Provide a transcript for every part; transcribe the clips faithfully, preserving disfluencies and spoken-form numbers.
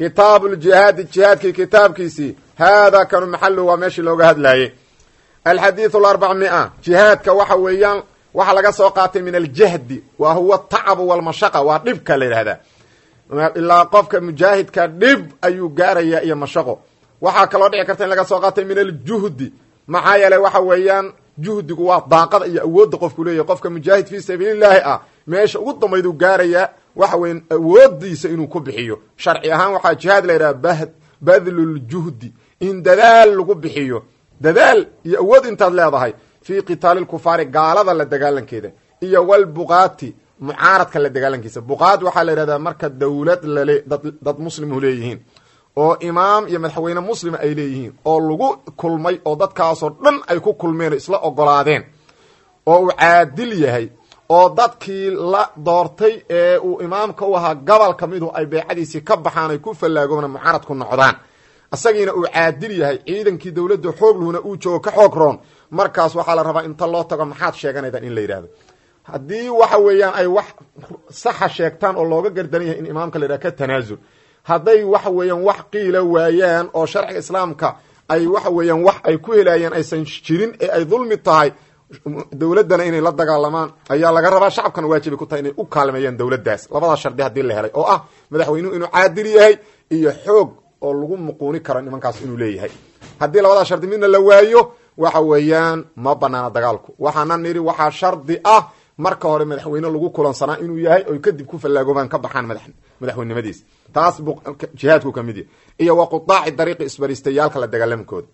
kitaabu ljihaadi jihaadkii kitaabkiisii haadaa kanu maxalu waa meeshii looga hadlaayey alxadiidu alarbacmia jihaadka waxa weeyaan waxaa laga soo qaatay min aljahdi wa huwa atacabu walmashaqa waa dhibka la yidhahdaa ilaa qofka mujaahidka dhib ayuu gaarayaa iyo mashaqo waxaa kaloo dhici karta in laga soo qaatay min aljuhdi maxaa yeelay waxa weeyaan juhdigu waa daaqada iyo awoodda qofku leeyahy qofka mujaahid fii sabiilillaahi ah meesha ugu dambayduu gaarayaa waxa weya awoodiisa inuu ku bixiyo sharci ahaan waxaa jihaad la yidhaha badluljuhdi in dadaal lagu bixiyo dadaal iyo awood intaad leedahay fii qitaali lkufaari gaalada la dagaalankeeda iyo walbuqaati mucaaradka la dagaalankiisa buqaad waxaa la yidhahdaa marka dawlad lale dad dad muslimu leeyihiin oo imaam iyo madaxweyne muslima ay leeyihiin oo lagu kulmay oo dadkaasoo dhan ay ku kulmeen isla ogolaadeen oo uu caadil yahay oo dadkii la doortay ee uu imaamka u ahaa gobol ka midu ay beecadiisii ka baxaan ay ku fallaagoona mucaarad ku noqdaan isagiina uu caadil yahay ciidankii dawladda xoog luhuna uu joogo ka xoog roon markaas waxaa la rabaa inta loo tago maxaad sheeganaydan in la yidhahdo haddii waxa weeyaan ay wax saxa sheegtaan oo looga gardaran yahay in imaamka la yidhaha ka tanaasul hadday waxa weeyaan wax qiila waayaan oo sharciga islaamka ay waxa weeyaan wax ay ku helaayeen aysan jirin ee ay dulmi tahay dawladdana inay la dagaalamaan ayaa laga rabaa shacabkana waajibay ku tahay inay u kaalmeeyaan dawladdaas labadaa shardi haddii la helay oo ah madaxweynuhu inuu caadil yahay iyo xoog oo lagu muquuni karo nimankaas inuu leeyahay haddii labadaa shardi midna la waayo waxa weeyaan ma banaana dagaalku waxaana nidhi waxaa shardi ah marka hore madaxweyne lagu kulansanaa inuu yahay oy kadib ku fallaagoobaan ka baxaan madax madaxweynimadiis taas jihaadku ka mid yahy iyo wa qutaaci dariiqi isbaristayaalka la dagaalamkooda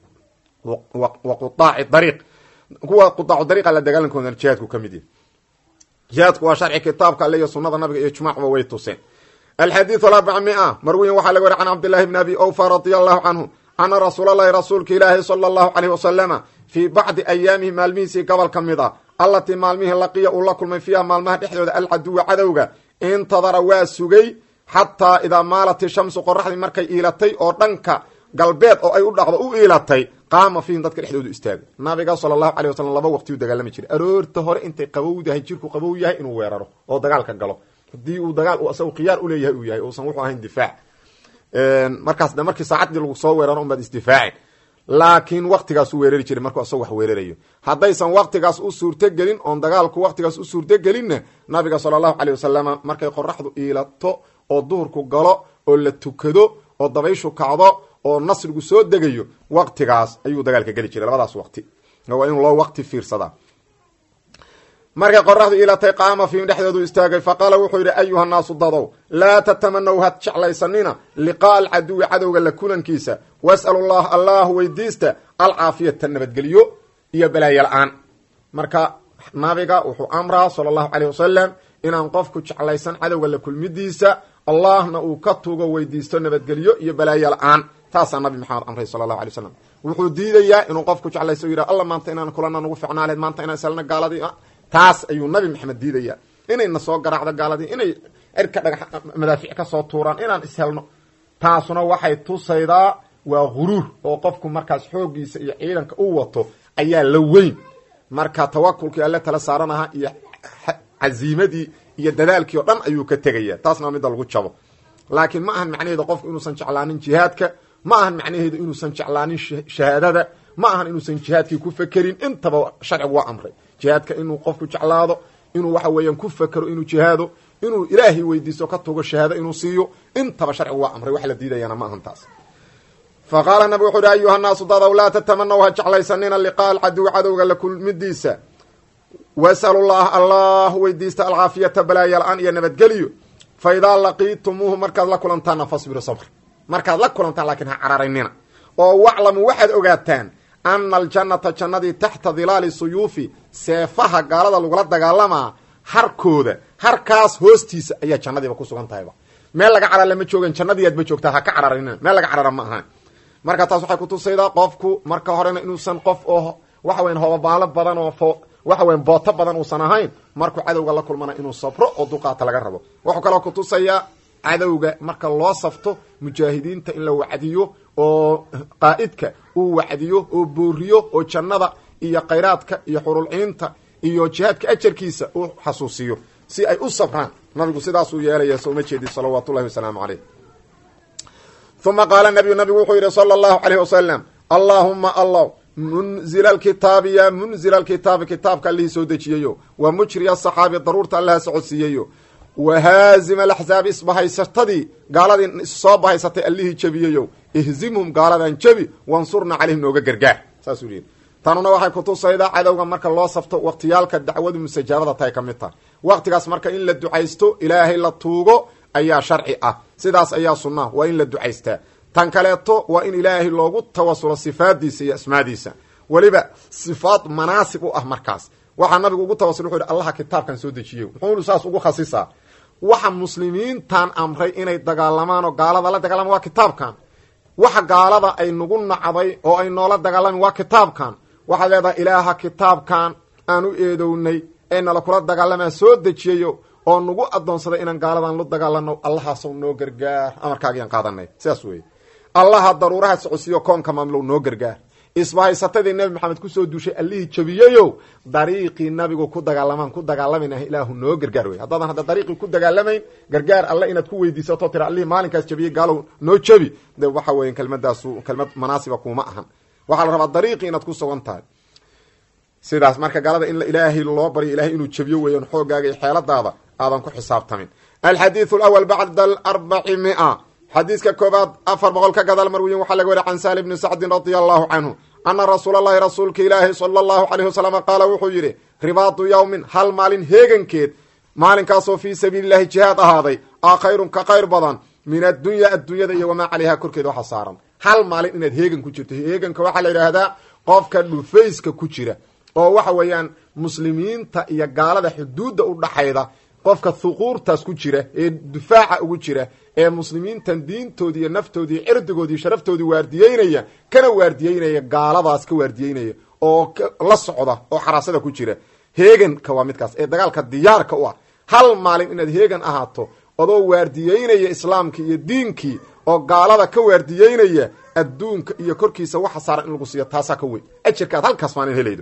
wa qutaaci dariiq kuwa qutaacu dariiqa la dagaalamkooda jihaadku ka mid yahy jihaadku waa sharci kitaabka alle iyo sunada nabiga iyo ijmaacba way tuseen alxadiidu alarbacmia marwiyan waxaa laga wari can cabdillahi bni abi awfa radia allahu canhu ana rasuul allahi rasuulka ilaahi sala allahu caleyh wasalama fii bacdi ayaamihi maalmihiisii gobol ka mid ah allatii maalmihii laqiya uu la kulmay fiiha maalmaha dhexdooda alcaduwa cadowga intadara waa sugay xataa idaa maalat ishamsu qoraxdii markay iilatay oo dhanka galbeed oo ay u dhacdo u iilatay qaama fiihim dadka dhexdoodu istaagay nabiga sala allahu caleyh wasalam laba waqti u dagaalami jiray aroorta hore intay qabowdahay jirku qabow yahay inuu weeraro oo dagaalka galo haddii uu dagaal isagu khiyaar uleeyahay uu yahay uusan wuxuu ahayn difaac markaas de markii saacaddii lagu soo weeraro unbaad isdifaacin laakiin waktigaas u weerari jiray markuu asagoo wax weerarayo haddaysan waktigaas u suurtogelin oon dagaalku waktigaas u suurtogelinna nabiga sala allahu caleyh wasalama markay qoraxdu iilato oo duhurku galo oo la tukado oo dabayshu kacdo oo nasrigu soo degayo waktigaas ayuu dagaalka geli jiray labadaas waqti waa in loo waqti fiirsadaa markay qoraxdu iilatay qaama fiihim dhexdoodu istaagay faqaala wuxuu yidhi ayuha naasu dadow laa tatamanaw had jeclaysanina liqaa'a alcaduwi cadowga la kulankiisa was'alu llah allah weydiista alcaafiyata nabadgelyo iyo balaayo la-aan marka nabiga wuxuu amraa sala allahu caleyh wasalam inaan qofku jeclaysan cadowga la kulmidiisa allahna uu ka tuugo weydiisto nabadgelyo iyo balaayo la-aan taasaa nabi maxamed amray sala allahu alay wasalam wuxuu diidayaa inuu qofku jeclaysto o yidhah alla maanta inaan kulana nagu ficnaa lahed maanta inaan islana gaaladii taas ayuu nabi maxamed diidayaa inayna soo garaacdo gaaladii inay cirka dhagax madaafic ka soo tuuraan inaan ishelno taasuna waxay tusaydaa waa guruur oo qofku markaas xooggiisa iyo ciidanka u wato ayaa la weyn marka tawakulkii alle tala saaranaha iyo caziimadii iyo dadaalkii o dhan ayuu ka tegaya taasna waa midda lagu jabo laakiin ma ahan macnaheeda qofku inuusan jeclaanin jihaadka ma ahan macnaheedu inuusan jeclaanin shahaadada ma ahan inuusan jihaadkii ku fekerin intaba sharcigu waa amray jihaadka inuu qofku jeclaado inuu waxa weeyaan ku fekero inuu jihaado inuu ilaahay weydiisto ka tugo shahaado inuu siiyo intaba sharcigu waa amray wax la diidayana ma ahan taas fa qaala nabi wuxuu uhi ayuha naasu dadaw laa tatamanaw ha jeclaysanina liqaa'a alcaduwi cadowga la kulmidiisa wasalu llah allah weydiista alcaafiyata balaaya la-aan iyo nabadgeliyo fa idaa laqiitumuuhu markaad la kulantaana fasbiru sabr markaad la kulantaan laakiin ha cararinina oo waclamu waxaad ogaataan ana aljannata jannadii taxta dilaali suyuufi seefaha gaalada lagula dagaalamaa harkooda harkaas hoostiisa ayaa jannadiiba ku sugan tahayba meel laga carar lama joogan jannadiiaadba joogtaa ha ka cararinina meel laga carara ma ahaan marka taas waxay kutusaydaa qofku marka horena inuusan qof oo waxa weyan hobabaalo badan oo fo waxa weyan booto badan uusan ahayn markuu cadowga la kulmana inuu sabro oo duqaata laga rabo wuxuu kaloo kutusayaa cadowga marka loo safto mujaahidiinta in la wacdiyo oo qaa'idka uu wacdiyo oo booriyo oo jannada iyo khayraadka iyo xurulciinta iyo jihaadka ajarkiisa uu xasuusiyo si ay u sabraan nabigu sidaasuu yeelaya sooma jeedin salawaatullahi wasalaamu caleyh uma qaala nabiyu nabigu wuxuu yidhi sala allahu calayhi wasalam allaahuma allah munzila alkitaabi yaa munzila alkitaabi kitaabka allihii soo dejiyeyo wa mujriya asaxaabi daruurta allaha socodsiiyeyo wa haazima alaxsaabi isbahaysatadii gaaladii soo bahaysatay allihii jebiyeyo ihzimhum gaaladan jebi wansurna calayhim nooga gargaar saasuu yidhi tanuna waxay kutusaydaa cadowga marka loo safto waqtiyaalka dacwadu mustajaabada tahay ka mid tahay waqtigaas marka in la ducaysto ilaahay la tuugo ayaa sharci ah sidaas ayaa sunnaa waa in la ducaystaa tan kaleeto waa in ilaahay loogu tawasulo sifaadiisa iyo asmaadiisa weliba sifaad manaasib u ah markaas waxaa nabigu ugu tawasul wuxuu yidhi allaha kitaabkan soo dejiye muxuunu saas ugu khasisaa waxa muslimiintan amray inay dagaalamaan oo gaalada la dagaalamaan waa kitaabkan waxa gaalada ay nagu nacday oo ay noola dagaalamin waa kitaabkan waxaad leedahay ilaaha kitaabkan aan u eedownay ee nala kula dagaalamaa soo dejiyayo oo nagu adoonsaday inaan gaaladan la dagaalano allahaasow noo gargaar amarkaagiaan qaadanay sidaas weeye allaha daruuraha socodsiiyo koonka maamlow noo gargaar isbahaysatadii nebi maxamed kusoo duushay allihii jabiyeyo dariiqii nabigu ku dagaalamaan ku dagaalamayna ilaahu noo gargaar wey haddaadan hadda dariiqii ku dagaalamayn gargaar alle inaad ku weydiisato tira allihii maalinkaas jabiyey gaalow noo jabi de waxa weya kelmadaasu kelmad manaasiba kuma ahan waxaa la rabaa dariiqii inaad ku sugan tahay sidaas marka gaalada in ilaahay loo baryo ilahay inuu jabiyo weeyan xoogaaga iyo xeeladaada aadan ku xisaabtamin alxadiiث اlأwl bacda aarbaci mia xadiiska koobaad afar boqol ka gadaal marwiyin waxaa laga wari can sahl bni sacdin radia allahu canhu ana rasuula allahi rasuulka ilaahi sala allahu alayh wasalam qaala wuxuu yidhi ribaatu yawmin hal maalin heegankeed maalinkaasoo fii sabiili llahi jihaad ahaaday a khayrun ka qayr badan min addunya addunyada iyo wamaa calayha korkeeda waxa saaran hal maalin inaad heegan ku jirto heeganka waxaa la yidhaahdaa qofka dhufayska ku jira oo waxa weeyaan muslimiinta iyo gaalada xuduudda u dhaxayda qofka huquurtaas ku jira ee difaaca ugu jira ee muslimiintan diintoodii iyo naftoodii cirdigoodii iyo sharaftoodii waardiyeynaya kana waardiyeynaya gaaladaas ka waardiyeynaya oo la socda oo xaraasada ku jira heeganka waa midkaas ee dagaalka diyaarka u ah hal maalin inaad heegan ahaato adoo waardiyeynaya islaamkii iyo diinkii oo gaalada ka waardiyeynaya adduunka iyo korkiisa waxa saaran in lagu siiyo taasaa ka weyn ajarka aad halkaas maalin helaydo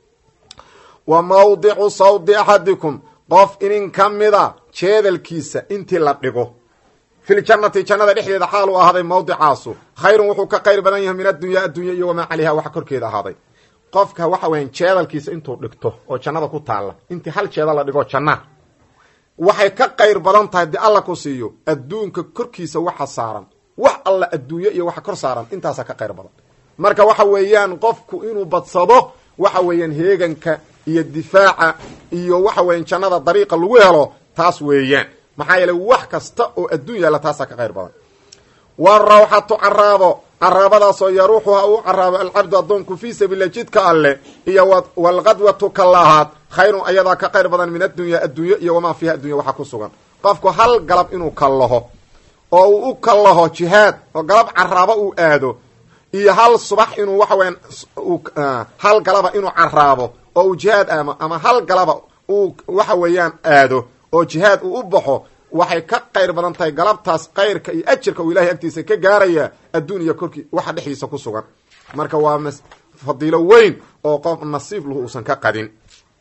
wa mawdicu sawdi axadikum qof inin ka mida jeedalkiisa intii la dhigo filjannati jannada dhexdeeda xaal u ahaaday mawdicaasu khayrun wuxuu ka qayr badan yahay min addunya addunya iyo wamaa calayha waxa korkeeda ahaaday qofka waxa weyan jeedalkiisa intuu dhigto oo jannada ku taalla intii hal jeedal la dhigo janna waxay ka qayr badan tahay dii alla ku siiyo adduunka korkiisa waxa saaran wax alla adduunyo iyo waxa kor saaran intaasa ka qayr badan marka waxa weeyaan qofku inuu badsado waxa weeyaan heeganka iyo difaaca iyo waxa weyan jannada dariiqa lagu helo taas weeyaan maxaa yeelay wax kasta oo adduun yaalla taasaa ka qayr badan warawxatu caraabo caraabadaasoo yaruuxuha uu caraabo alcabdu addoonku fii sabiila jidka alle iyo walqadwatu kalahaad khayrun ayadaa ka qayr badan min addunya adduunyo iyo wamaa fiiha addunya waxa ku sugan qofku hal galab inuu kallaho oo uu u kallaho jihaad oo galab caraabo uu aado iyo hal subax inuu waxa weyan hal galaba inuu caraabo oo uu jihaad aamo ama hal galaba uu waxa weeyaan aado oo jihaad uu u baxo waxay ka qayr badan tahay galabtaas kayrka iyo ajirka uu ilahay agtiisa ka gaaraya adduun iyo korkii waxa dhexdiisa ku sugan marka waa fadiilo weyn oo qof nasiib lahu uusan ka qadin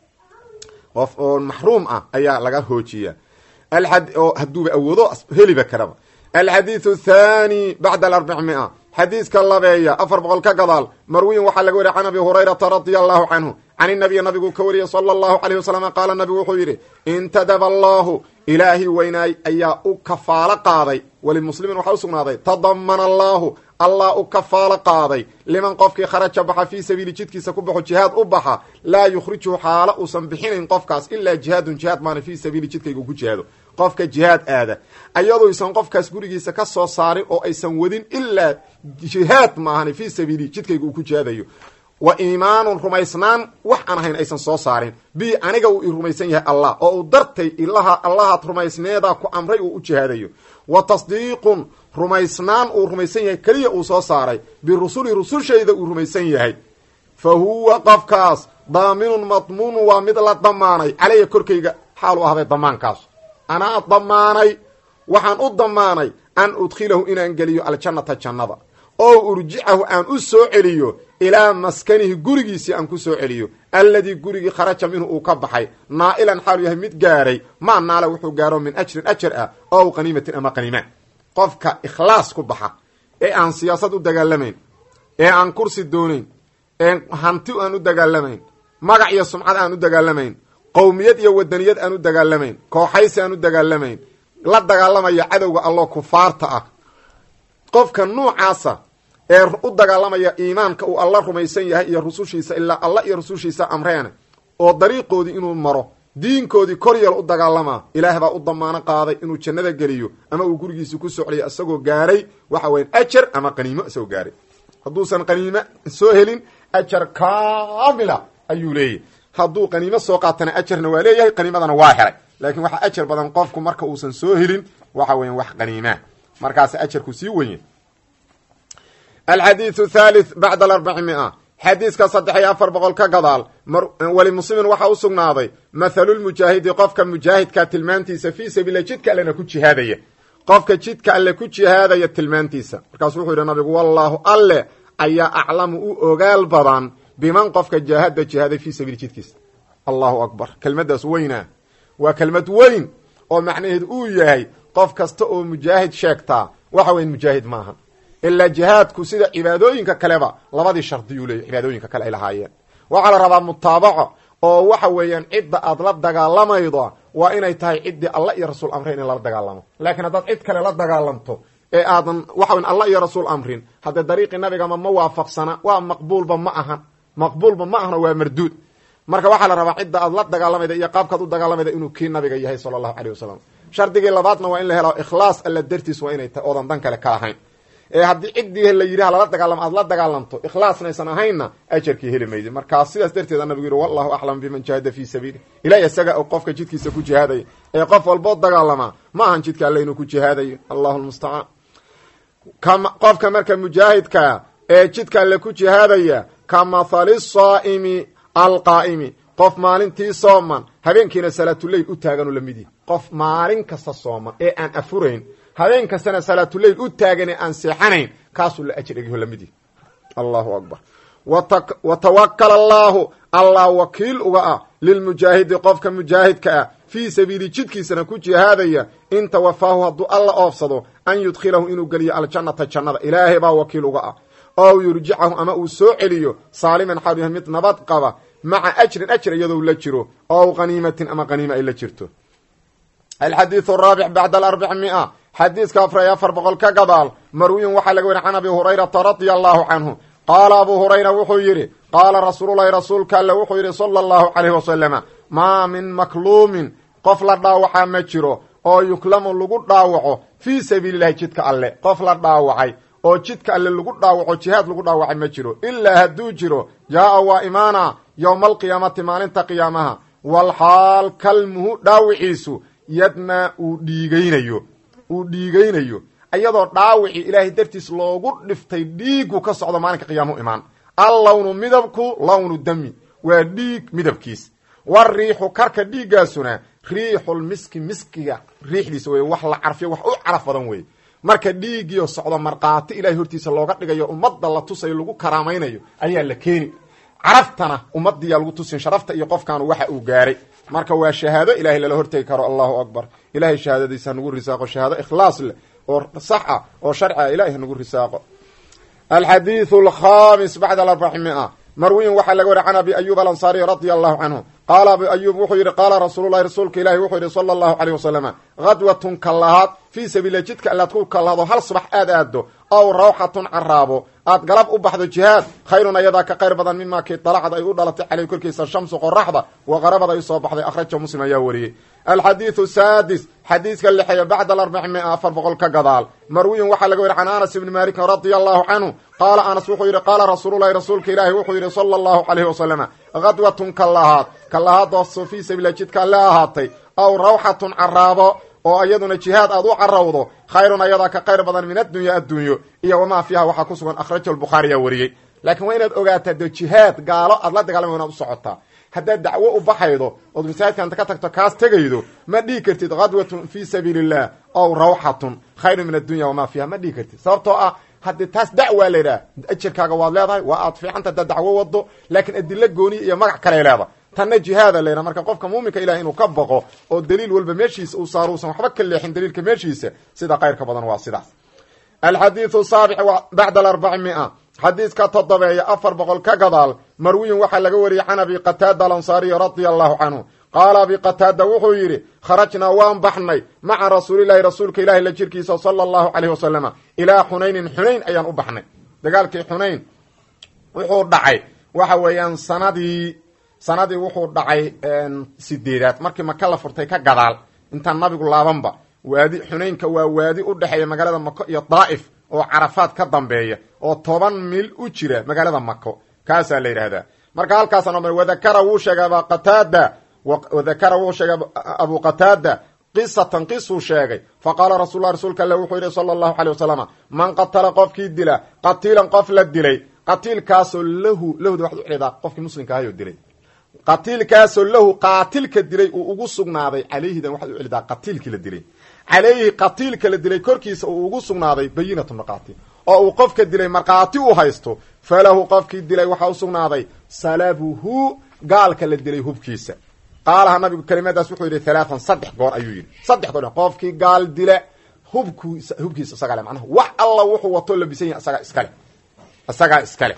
qof oo maxruum ah ayaa laga hoojiya oo hadduuba awoodo heliba karaba alxadiiثu thani bacda aarbacmia xadiiska labeeya afar boqol ka gadaal marwiyin waxaa laga wariya can abi hurayrata radia allahu canhu can inabiy nabigu ka wariyey sala allahu alayh wasalam qaala nabigu wuxuu yidhi intadaba allahu ilaahi weynaay ayaa u kafaalo qaaday walimuslimin waxaa usugnaaday tadamana allahu allah u kafaalo qaaday liman qofkii kharaja baxa fii sabiili jidkiisa ku baxo jihaad u baxa laa yukhrijuhu xaalo uusan bixinayn qofkaas ilaa jihaadun jihaad maana fii sabiili jidkayga ku jihaado qofka jihaad aada ayadoo aysan qofkaas gurigiisa ka soo saarin oo aysan wadin ilaa jihaad maahan fii sabiili jidkayga uu ku jihaadayo wa iimaanun rumaysnaan wax aan ahayn aysan soo saarin bi aniga uu i rumaysan yahay allah oo uu dartay ilaha allahaad rumaysneedaa ku amray uu u jihaadayo wa tasdiiqun rumaysnaan uu rumaysan yahay keliya uu soo saaray birusuli rusushayda uu rumaysan yahay fa huwa qofkaas daaminun madmuunun waa mid la damaanay caleyya korkayga xaal u ahday damaankaas anaa damaanay waxaan u damaanay an udkhilahu inaan geliyo aljannata jannada oo urjicahu aan u soo celiyo ilaa maskanihi gurigiisii aan ku soo celiyo alladii gurigii kharaja minhu uu ka baxay naa'ilan xaalu yahay mid gaaray maa naala wuxuu gaaro min ajrin ajar ah ow qaniimatin ama qaniimaan qofka ikhlaas ku baxa ee aan siyaasad u dagaalamayn ee aan kursi doonayn ee hanti aan u dagaalamayn magac iyo sumcad aan u dagaalamayn qowmiyad iyo wadaniyad aan u dagaalamayn kooxaysi aan u dagaalamayn la dagaalamaya cadowga alloo kufaarta ah qofka nuucaasa ee u dagaalamaya iimaanka uu alla rumaysan yahay iyo rusushiisa ilaa alla iyo rusushiisa amreene oo dariiqoodii inuu maro diinkoodii koryal u dagaalamaa ilaah baa u damaano qaaday inuu jannada geliyo ama uu gurigiisa ku socliyo isagoo gaaray waxa weyan ajar ama qaniimo isagoo gaaray hadduusan qaniimo soo helin ajar kaamila ayuu leeyahy hadduu qaniimo soo qaatana ajarna waa leeyahay qaniimadana waa helay laakiin waxaa ajar badan qofku marka uusan soo helin waxa weyan wax qaniimaa markaas ajarku sii wenye alxadiiثu thalith bacda alarbaci mia xadiiska saddex iyo afar boqol ka gadaal weli muslimin waxaa u sugnaaday mathalulmujaahidi qofka mujaahidka tilmaantiisa fii sabiila jidka allena ku jihaadaya qofka jidka alle ku jihaadaya tilmaantiisa markaasu wuxuu yidhi nabigu wallaahu alle ayaa aclamu u ogaal badan biman qofka jaahada jihaaday fii sabiili jidkiisa allahu akbar kelmaddaas weynaa waa kelmad weyn oo macnaheedu uu yahay qof kasta oo mujaahid sheegtaa waxa weyn mujaahid maaha ilaa jihaadku sida cibaadooyinka kaleba labadii shardiyuu leeyahy cibaadooyinka kale ay lahaayeen waxaa la rabaa mutaabaco oo waxa weeyaan cidda aad la dagaalamaydo waa inay tahay ciddii alla iyo rasuul amreen in lala dagaalamo laakiin haddaad cid kale la dagaalamto ee aadan waxa weyan alla iyo rasuul amrin haddee dariiqii nabigama ma waafaqsana waa maqbuulba ma ahan maqbuulba ma ahano waa marduud marka waxaa la rabaa cidda aad la dagaalamayda iyo qaabkaad u dagaalamayda inuu kii nabiga yahay sala allahu caleyh wasalam shardigii labaadna waa in la helo ikhlaas alla dartiis waa inay tahay oodan dan kale ka ahayn ee haddii ciddii la yidhaha lala dagaalamo aad la dagaalamto ikhlaasnaysan ahaynna ajarkii heli maydi markaas sidaas darteeda nabigu yidhi wallahu aclam biman jahada fii sabiili ilahi isaga oo qofka jidkiisa ku jihaadaya ee qof walboo dagaalamaa ma ahan jidka alle inuu ku jihaadayo allahu lmustacaan qofka marka mujaahidka ee jidka alle ku jihaadaya ka mathali saa'imi alqaa'imi qof maalintii sooman habeenkiina salaatuleyl u taagan u la mid yahi qof maalin kasta sooman ee aan afurayn habeen kastana salaatuleyl u taagan ee aan seexanayn kaasuu la ajir egyaho la mid yahi allahu akbar wa tawakal allaahu allah wakiil uga ah lilmujaahidi qofka mujaahidka ah fii sabiili jidkiisana ku jihaadaya in tawafaahu hadduu alla oofsado an yudkhilahu inuu geliyo aljannata jannada ilaahay baa wakiil uga ah ow yurjicahu ama uu soo celiyo saaliman xaal yahay mid nabad qaba maca ajrin ajr iyadoo la jiro ow qaniimatin ama qaniima ay la jirto alxadiiث araabic bacda alarbac mia xadiiska afar iyo afar boqol ka gadaal marwiyin waxaa laga weri can abi hurayrata radia allahu canhu qaala abu hurayra wuxuu yidhi qaala rasuululahi rasuulka alle wuxuu yidhi sala allahu calayh wasalama maa min makluumin qof la dhaawacaa ma jiro oo yuklamu lagu dhaawaco fii sabiili llahi jidka alle qof la dhaawacay oo jidka alle lagu dhaawaco jihaad lagu dhaawacay ma jiro ilaa hadduu jiro jaa-a waa imaana yowma alqiyaamati maalinta qiyaamaha walxaal kalmuhu dhaawiciisu yadmaa uu dhiigaynayo uu dhiigaynayo iyadoo dhaawicii ilaahay dartiis loogu dhiftay dhiigu ka socdo maalinka qiyaamuhu imaan allawnu midabku lawnu dami waa dhiig midabkiis wariixu karka dhiiggaasuna riixulmiski miskiga riixdiisa wey wax la carfiyo wax u caraf badan wey marka dhiigiio socdo markhaati ilahay hortiisa looga dhigayo ummadda la tusayo lagu karaamaynayo ayaa la keeni caraftana ummadiyaa lagu tusin sharafta iyo qofkaanu waxa uu gaaray marka waa shahaado ilahay lala hortegi karo allahu akbar ilahay shahaadadiisa hanagu risaaqo shahaado ikhlaas leh oo sax ah oo sharci ah ilahay hanagu risaaqo alxadiiثu alkhamis bacda alarbaci mia marwiyin waxaa laga wari can abi ayub alansaariy radia allahu canhu qaala abu ayub wuxuu yidhi qaala rasuululahi rasuulka ilahi wuxuu yidhi sala allahu caleyh wasalama khadwatun kallahaad fii sabiila jidka allaad ku kallahdo hal subax aad aaddo ow rawxatun caraabo aad galab u baxdo jihaad khayrun ayadaa ka qayr badan mimaa kii dalacad ay u dhalatay caleyh korkiisa shamsu qoraxda wa qarabad ay usoo baxday akhraja muslim ayaa wariyey alxadiiثu saadis xadiiska lixeeya bacda alarbaci mia afar boqol ka gadaal marwiyin waxaa laga weri can anas ibni malikin radia allahu canhu qaala anas wuxuu yidhi qaala rasuululahi rasuulka ilaahi wuxuu yidhi sala allahu caleyhi wasalama khadwatun kallahaad kallahaadooso fii sabiila jidka alle ahaatay aw rawxatun caraabo oo iyaduna jihaad aad u carawdo khayrun ayadaa ka qayr badan min addunya addunyo iyo wamaa fiiha waxaa ku sugan akhraja albukhaari yaa wariyey laakiin waa inaad ogaataa de jihaad gaalo aad la dagaalama inaad u socotaa haddaad dacwo u baxaydo ood masaajidka anta ka tagto kaas tegaydo ma dhihi kartid khadwatun fii sabiili illah ow rawxatun khayrun min addunya wamaa fiiha ma dhihi kartid sababtoo ah haddii taas dacwaa la yidhaha ajarkaaga waad leedahay waa aad fiicanta haddaad dacwo wado laakiin adilo gooniya iyo magac kale leeda tanna jihaada la yidhaha marka qofka muuminka ilahi inuu ka baqo oo daliil walba meeshiisa uu saaro usan waxba ka leexin daliilka meeshiisa sida kayrka badan waa sidaas alxadiidu saabic bacda alarbacimia xadiidka toddobeeya afar boqol ka gadaal marwiyin waxaa laga wariyey can abi qataada alansaariyi radia allahu canhu qaala abi qataada wuxuu yidhi kharajnaa waan baxnay maca rasuulilahi rasuulka ilahi la jirkiisa sala allahu caleyh wasalama ilaa xunaynin xunayn ayaan u baxnay dagaalkii xunayn wuxuu dhacay waxa weeyaan sanadii sanadii wuxuu dhacay sideedaad markii maka la furtay ka gadaal intaan nabigu laabanba waadi xunaynka waa waadi u dhexeeya magaalada mako iyo daa'if oo carafaad ka dambeeya oo toban mil u jira magaalada mako kaasaa la yidhaahdaa marka halkaasaan wadakara wuu sheegay aba qataada wadakara wuu sheegay abu qataada qisatan qisuu sheegay faqaala rasuullah rasuulka alle wuxuu yidhi sala allahu caley wasalama man qatala qofkii dila qatiilan qof la dilay qatiilkaasoo lahu lahuda waxad u cidaa qofkii muslimka ahayoo dilay qatiilkaasoo lahu qaatilka dilay uu ugu sugnaaday calayhidan waxaad u celidaa qatiilkii la dilay calayhi qatiilka la dilay korkiisa uu ugu sugnaaday bayinatu markhaati oo uu qofka dilay markhaati u haysto falahu qofkii dilay waxaa u sugnaaday salabuhu gaalka la dilay hubkiisa qaalaha nabigu kelimadaas wuxuu yidhi halaatan saddex goor ayuu yidhi saddex goor qofkii gaal dila hubkiisa hubkiisa isagaa le macnaha wax alla wuxuu wato labisan yahay isagaa iskale isagaa iskale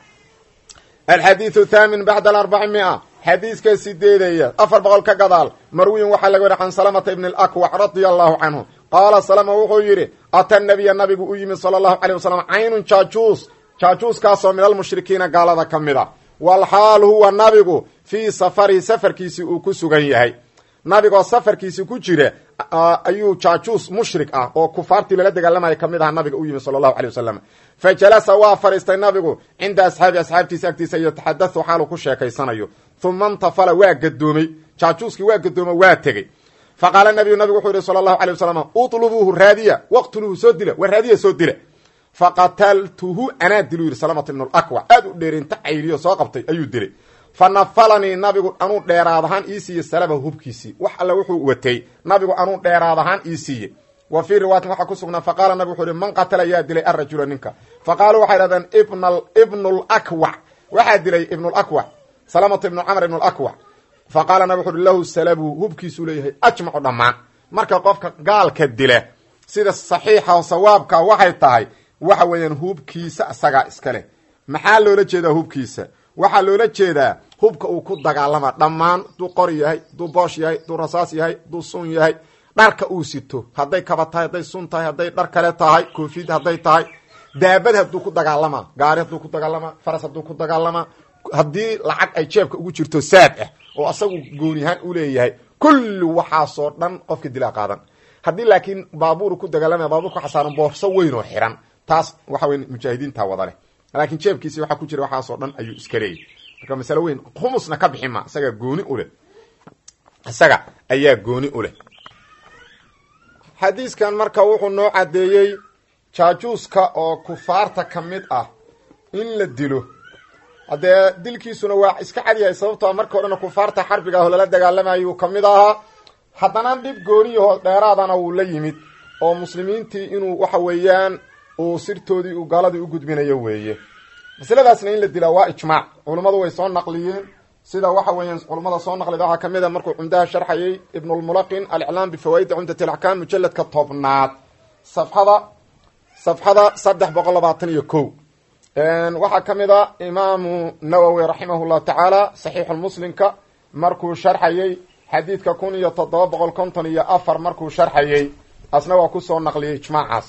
alxadiidu thaamin bacda alarbacimia xadiiska sideedeeya afar boqol ka gadaal marwiyin waxaa laga wari can salamata ibni alakwac radia allahu canhu qaala salama wuxuu yidhi ata nabiya nabigu u yimid sala allahu caleyh wasalam caynun jaajuus jaajuuskaasoo min almushrikiina gaalada ka mid a walxaal huwa nabigu fii safarihi safarkiisii uu ku sugan yahay nabigoo safarkiisii ku jira ayuu jaajuus mushrik ah oo kufaartii lala dagaalamaya kamid aha nabiga u yimid sala allahu caley wasalam fa jalasa waa fadhiistay nabigu cinda asxaabi asxaabtiisa agtiisa yataxaddathu xaalu ku sheekaysanayo uma intafala waa gadoomay jaajuuskii waa gadooma waa tegey fa qaala nabiyu nabigu wuxuu yihi sala allahu caley wasalam utlubuuhu raadiya waqtuluuhu soo dila waa raadiya soo dila faqataltuhu anaa diluu yidhi salamata ibnu alakwac aad u dheerinta cayliyo soo qabtay ayuu dilay fa nafalanii nabigu anuu dheeraad ahaan ii siiye salaba hubkiisii wax alle wuxuu watay nabigu anuu dheeraad ahaan ii siiye wa fii riwaayatin waxaa ku sugnaa faqaala nabig wuxuu yihi man qatala yaa dilay arajula ninka faqaaluu waxay dhahdeen ibn ibnu lakwac waxaa dilay ibnu lakwac salamata ibnu camr ibnu lakwac faqaala nabig wuxu uhi lahu salabu hubkiisuu leeyahay ajmacu dhammaan marka qofka gaalka dila sida saxiixa oo sawaabka waxay tahay waxa weeyaan hubkiisa isagaa iska leh maxaa loola jeedaa hubkiisa waxaa loola jeedaa hubka uu ku dagaalama dhammaan duu qori yahay duu boosh yahay duu rasaas yahay duu sun yahay dharka uu sito hadday kaba tahay hadday sun tahay hadday dhar kale tahay koofid hadday tahay daabad hadduu ku dagaalama gaari hadduu ku dagaalama faras hadduu ku dagaalama haddii lacag ay jeebka ugu jirto saad ah oo asagu gooniyahaan u leeyahay kulli waxaasoo dhan qofka dilaa qaadan haddii laakiin baabuur ku dagaalamaya baabuurka xasaaran boorso weyn oo xiran taas waxa weyn mujaahidiinta wada leh laakiin jeebkiisi waxa ku jira waxaasoo dhan ayuu iska leeyahy marka masalo weyn khumusna ka bixi ma isaga gooni u leh isaga ayaa gooni u leh xadiiskan marka wuxuu noo cadeeyey jaajuuska oo kufaarta ka mid ah in la dilo haddee dilkiisuna waa iska cadyahay sababtoo marka horena kufaarta xarbiga ah oo lala dagaalamayuu ka mid ahaa haddana dhib gooniyahoo dheeraadana wuu la yimid oo muslimiintii inuu waxa weeyaan uu sirtoodii uu gaaladii u gudbinayo weeye masaladaasna in la dilaa waa ijmaac culummadu way soo naqliyeen sida waxa weeyaan culummada soo naqlida waxaa kamid a markuu cumdaha sharxayay ibnulmulaqin aliclaam bifawaa'idi cumdati alackaam mujalladka tobnaad safxada safxada saddex boqol labaatan iyo ko waxaa kamid a imaamu nawowi raximah llahu tacaala saxiixulmuslimka markuu sharxayay xadiidka kun iyo toddoba boqol konton iyo afar markuu sharxayay asna waa kusoo naqliyay ijmaacaas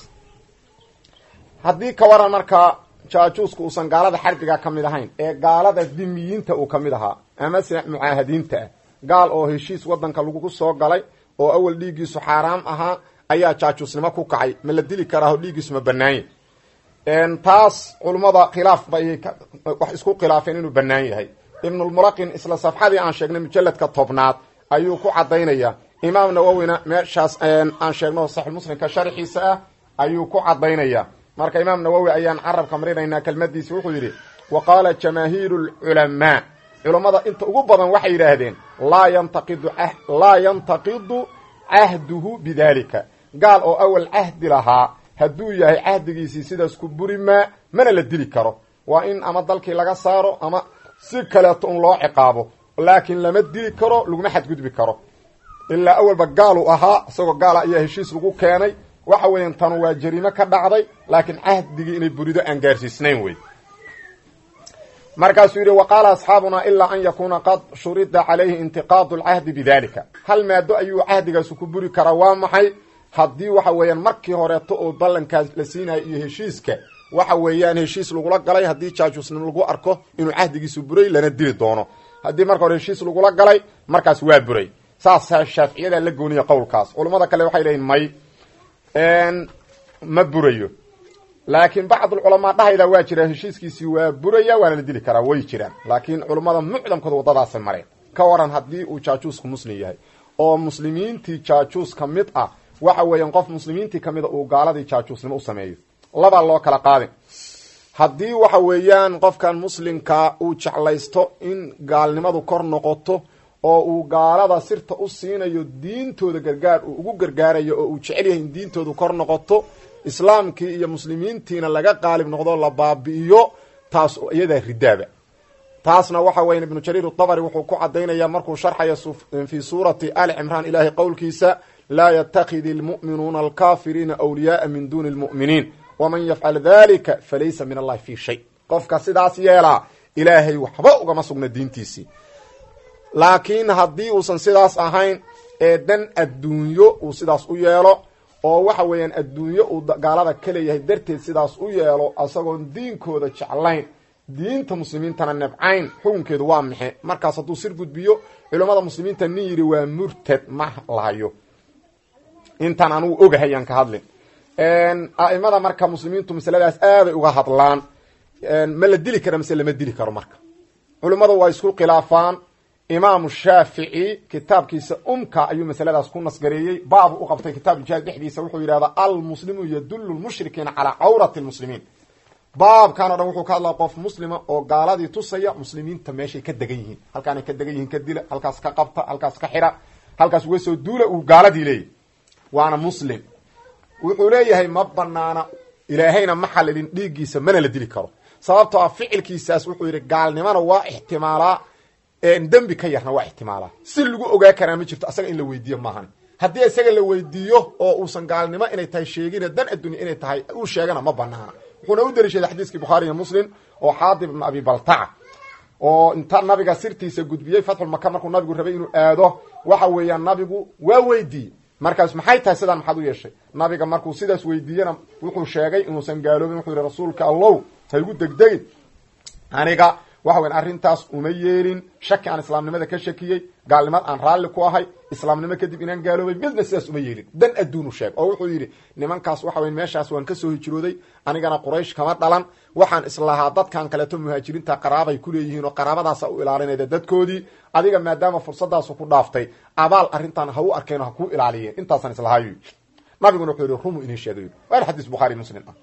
haddii ka waran markaa jaajuusku uusan gaalada xarbiga ka mid ahayn ee gaalada dimiyiinta uu ka mid ahaa amase mucaahadiinta ah gaal oo heshiis wadanka lagu soo galay oo awal dhiiggiisu xaaraam ahaa ayaa jaajuusnimo ku kacay ma la dili karaaho dhiiggiisu ma banaanye taas culummada khilaaf bay wax isku khilaafeen inuu banaan yahay ibnulmulaqin isla safxadii aan sheegnay mujalladka tobnaad ayuu ku cadaynaya imaam nawowina meeshaas aan sheegno saxiixulmuslimka sharxiisa ah ayuu ku cadaynaya marka imaam nawowi ayaan carabka marinaynaa kelmadiisi wuxuu yidhi wa qaala jamaahiiru lculamaa culammada inta ugu badan waxay yidhaahdeen laa yantaqidu laa yantaqidu cahduhu bidalika gaal oo awal cahdi lahaa hadduu yahay cahdigiisii sidaas ku buri maa mana la dili karo waa in ama dalkii laga saaro ama si kaleeto un loo ciqaabo laakiin lama dili karo laguma xadgudbi karo ilaa awalba gaalu ahaa isagoo gaala ayaa heshiis lagu keenay waxa weeyaan tan waa jariimo ka dhacday laakiin cahdigii inay burido aan gaarsiisnayn wey. markaasuu yidhi waqaala asxaabuna ilaa an yakuuna qad shurida calayhi intiqaadu alcahdi bidalika, hal maado ayuu cahdigaasi ku buri karaa. waa maxay? haddii waxa weeyaan markii horeeto oo ballankaas la siinayo iyo heshiiska waxa weeyaan heshiis lagula galay, haddii jaajuusnimo lagu arko inuu cahdigiisu buray lana dili doono. haddii marka hore heshiis lagula galay markaas waa buray. saasaa shaaficiyada la gooniya qowlkaas. culammada kale waxay leeyihin may ma burayo, laakiin bacdulculamaa dhahayda waa jira heshiiskiisii waa buraya waana la dili karaa, way jiraan. laakiin culammada mucdamkooda waddadaasa mareen. ka waran haddii uu jaajuusku muslim yahay oo muslimiintii jaajuus ka mid ah, waxa weeyaan qof muslimiintii ka mida uu gaaladii jaajuusnimo u sameeyo, labaa loo kala qaadin. haddii waxa weeyaan qofkan muslimkaa uu jeclaysto in gaalnimadu kor noqoto oo uu gaalada sirta u siinayo diintooda gargaar uu ugu gargaarayo oo uu jecel yahay in diintoodu kor noqoto, islaamkii iyo muslimiintiina laga qaalib noqdo la baabi'iyo, taas iyadaa ridaaba. taasna waxa weyan ibnu jariir adabari wuxuu ku cadaynayaa markuu sharxayo fii suurati ali cimraan ilaahay qowlkiisa laa yatakidi almu'minuuna alkaafiriina awliyaaa min duuni lmu'miniin waman yafcal dalika falaysa min allahi fii shay. qofka sidaas yeelaa ilaahay waxba ugama sugna diintiisii. laakiin haddii uusan sidaas ahayn ee dan adduunyo uu sidaas u yeelo oo waxa weeyaan adduunyo uu gaalada ka leeyahay darteed sidaas u yeelo asagoon diinkooda jeclayn, diinta muslimiintana nebcayn, xukunkeedu waa maxe? markaas hadduu sir gudbiyo culammada muslimiinta nin yidhi waa murtad ma lahayo. intaan anugu ogahayaan ka hadlin. a'imada marka muslimiintu masaladaas aaday uga hadlaan. ma la dili kara mise lama dili karo? marka culammadu waa isku khilaafaan. imaamu shaafici kitaabkiisa umka ayuu masaladaas ku nasgareeyey, baabu u qabtay kitaab jihaad dhexdiisa. wuxuu yidhahdaa almuslimu yadullu lmushrikiina calaa cawrati lmuslimiin. baabkan o dhan wuxuu ka hadlaa qof muslima oo gaaladii tusaya muslimiinta meeshay ka degan yihiin, halkaanay ka degan yihiin ka dila, halkaas ka qabta, halkaas ka xira, halkaas uga soo duula, uu gaaladii leeyahy waana muslim. wuxuu leeyahay ma banaana, ilaahayna ma xalilin dhiiggiisa, mana la dili karo. sababtoo ah ficilkiisaas wuxuu yidhi gaalnimana waa ixtimaalaa, dembi ka yarna waa ixtimaalaa. si lagu ogaa karaa ma jirto asaga in la weydiiyo maahan. haddii isaga la weydiiyo oo uusan gaalnimo inay tahay sheegina dan addunya inay tahay uu sheegana ma banaana. wuxuuna u daliishaday xadiiskii bukhaari iyo muslim oo xaadib ibn abi baltaca oo inta nabiga sirtiisa gudbiyey fatxulmaka markuu nabigu rabay inuu aado, waxa weeyaan nabigu waa weydiiyey. markaas maxay tahay sidaan maxaad u yeeshay? nabiga markuu sidaas weydiiyena wuxuu sheegay inuusan gaaloobin. wuxuu yihi rasuulka allow ha igu degdegin, aniga waxa weyan arrintaas uma yeelin. shaki aan islaamnimada ka shakiyey, gaalnimad aan raalli ku ahay, islaamnimo kadib inaan gaaloobay, midna sidaas uma yeelin. dan adduunu sheeg oo wuxuu yidhi nimankaas waxa weyan meeshaas waan kasoo hijrooday, anigana quraysh kama dhalan. waxaan islahaa dadkan kaleeto muhaajiriinta qaraabay ku leeyihiin oo qaraabadaasa u ilaalinayda dadkoodii, adiga maadaama fursadaasu ku dhaaftay abaal arrintan ha u arkeen ha kuu ilaaliyeen, intaasaan islahaayo. nabiguna wuxuu yihi rumu inii sheegay. waana xadiis bukhaari muslim ah.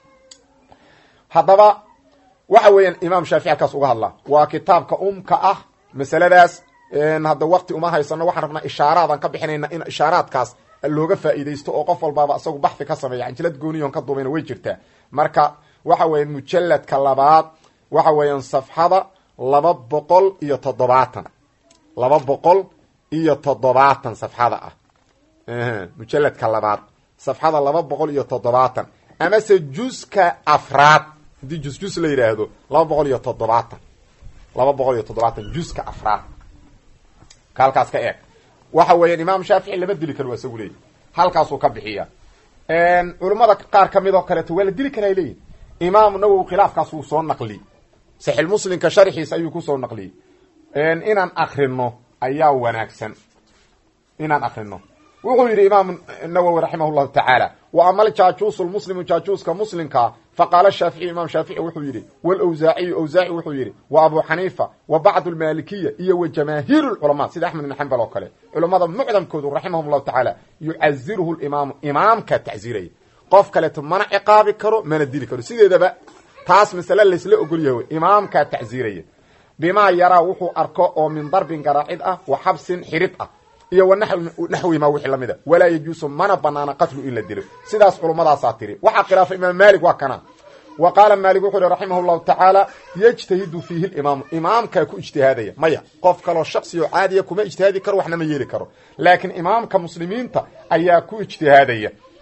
haddaba waxa weeyaan imaam shaafici halkaas uga hadlaa, waa kitaabka umka ah masaladaas. hadda waqti uma haysano, waxaan rabnaa ishaaraadaan ka bixinayna in ishaaraadkaas looga faa'iidaysto oo qof walbaaba isagu baxfi ka sameeya. canjilad gooniyoon ka duubayna way jirtaa. marka waxa weeyaan mujalladka labaad waxa weeyaan safxada laba boqol iyo toddobaatan laba boqol iyo toddobaatan safxada ah. mujalladka labaad safxada laba boqol iyo toddobaatan amase juska afraad haddii jus jus la yidhaahdo laba boqol iyo toddobaatan laba boqol iyo toddobaatan juska afraad ka halkaas ka eeg. waxa weeyaan imaam shaafici lama dili karo waa isagu leeyahy, halkaasuu ka bixiya. culummada qaar ka mid oo kaleeto waa la dili karaa leeyihi. imaamu nawowi khilaafkaas wuu soo naqliyey, saxiix muslimka sharxiisa ayuu kusoo naqliyey. inaan akrino ayaa wanaagsan, inaan akrino. wuxuu yidhi imaamu nawowi raximah llahu tacaala wa ama aljaajuusu lmuslimu jaajuuska muslimkaa faqaala shaaficiy imaam shaafici wuxuu yidhi walawsaaciyu awsaaci wuxuu yidhi wa abu xaniifa wa bacdu lmaalikiya iyo wa jamaahiiru lculamaa sida axmed ibn xambal oo kale culammada mucdamkoodu raximahum llahu tacaala yucaziruhu limaamu imaamka tacziiraya. qof kaleeto mana ciqaabi karo mana dili karo, sideedaba taas masale laysla ogol yahay. imaamkaa tacziiraya bimaa yaraa wuxuu arko oo min darbin garaacid ah wa xabsin xirid ah iyo wanaxwima wixii lamida. walaa yajuusu mana banaana qatlu in la dilo. sidaas culummadaasaa tiri. waxaa khilaafay imaam maalik waa kana. wa qaala maalik wuxuu ihi raximah llahu tacaala yajtahidu fiihi limaamu, imaamkaa ku ijtihaadaya. maya qof kaloo shaksi oo caadiya kuma ijtihaadi karo, waxna ma yeeli karo, laakiin imaamka muslimiinta ayaa ku ijtihaadaya.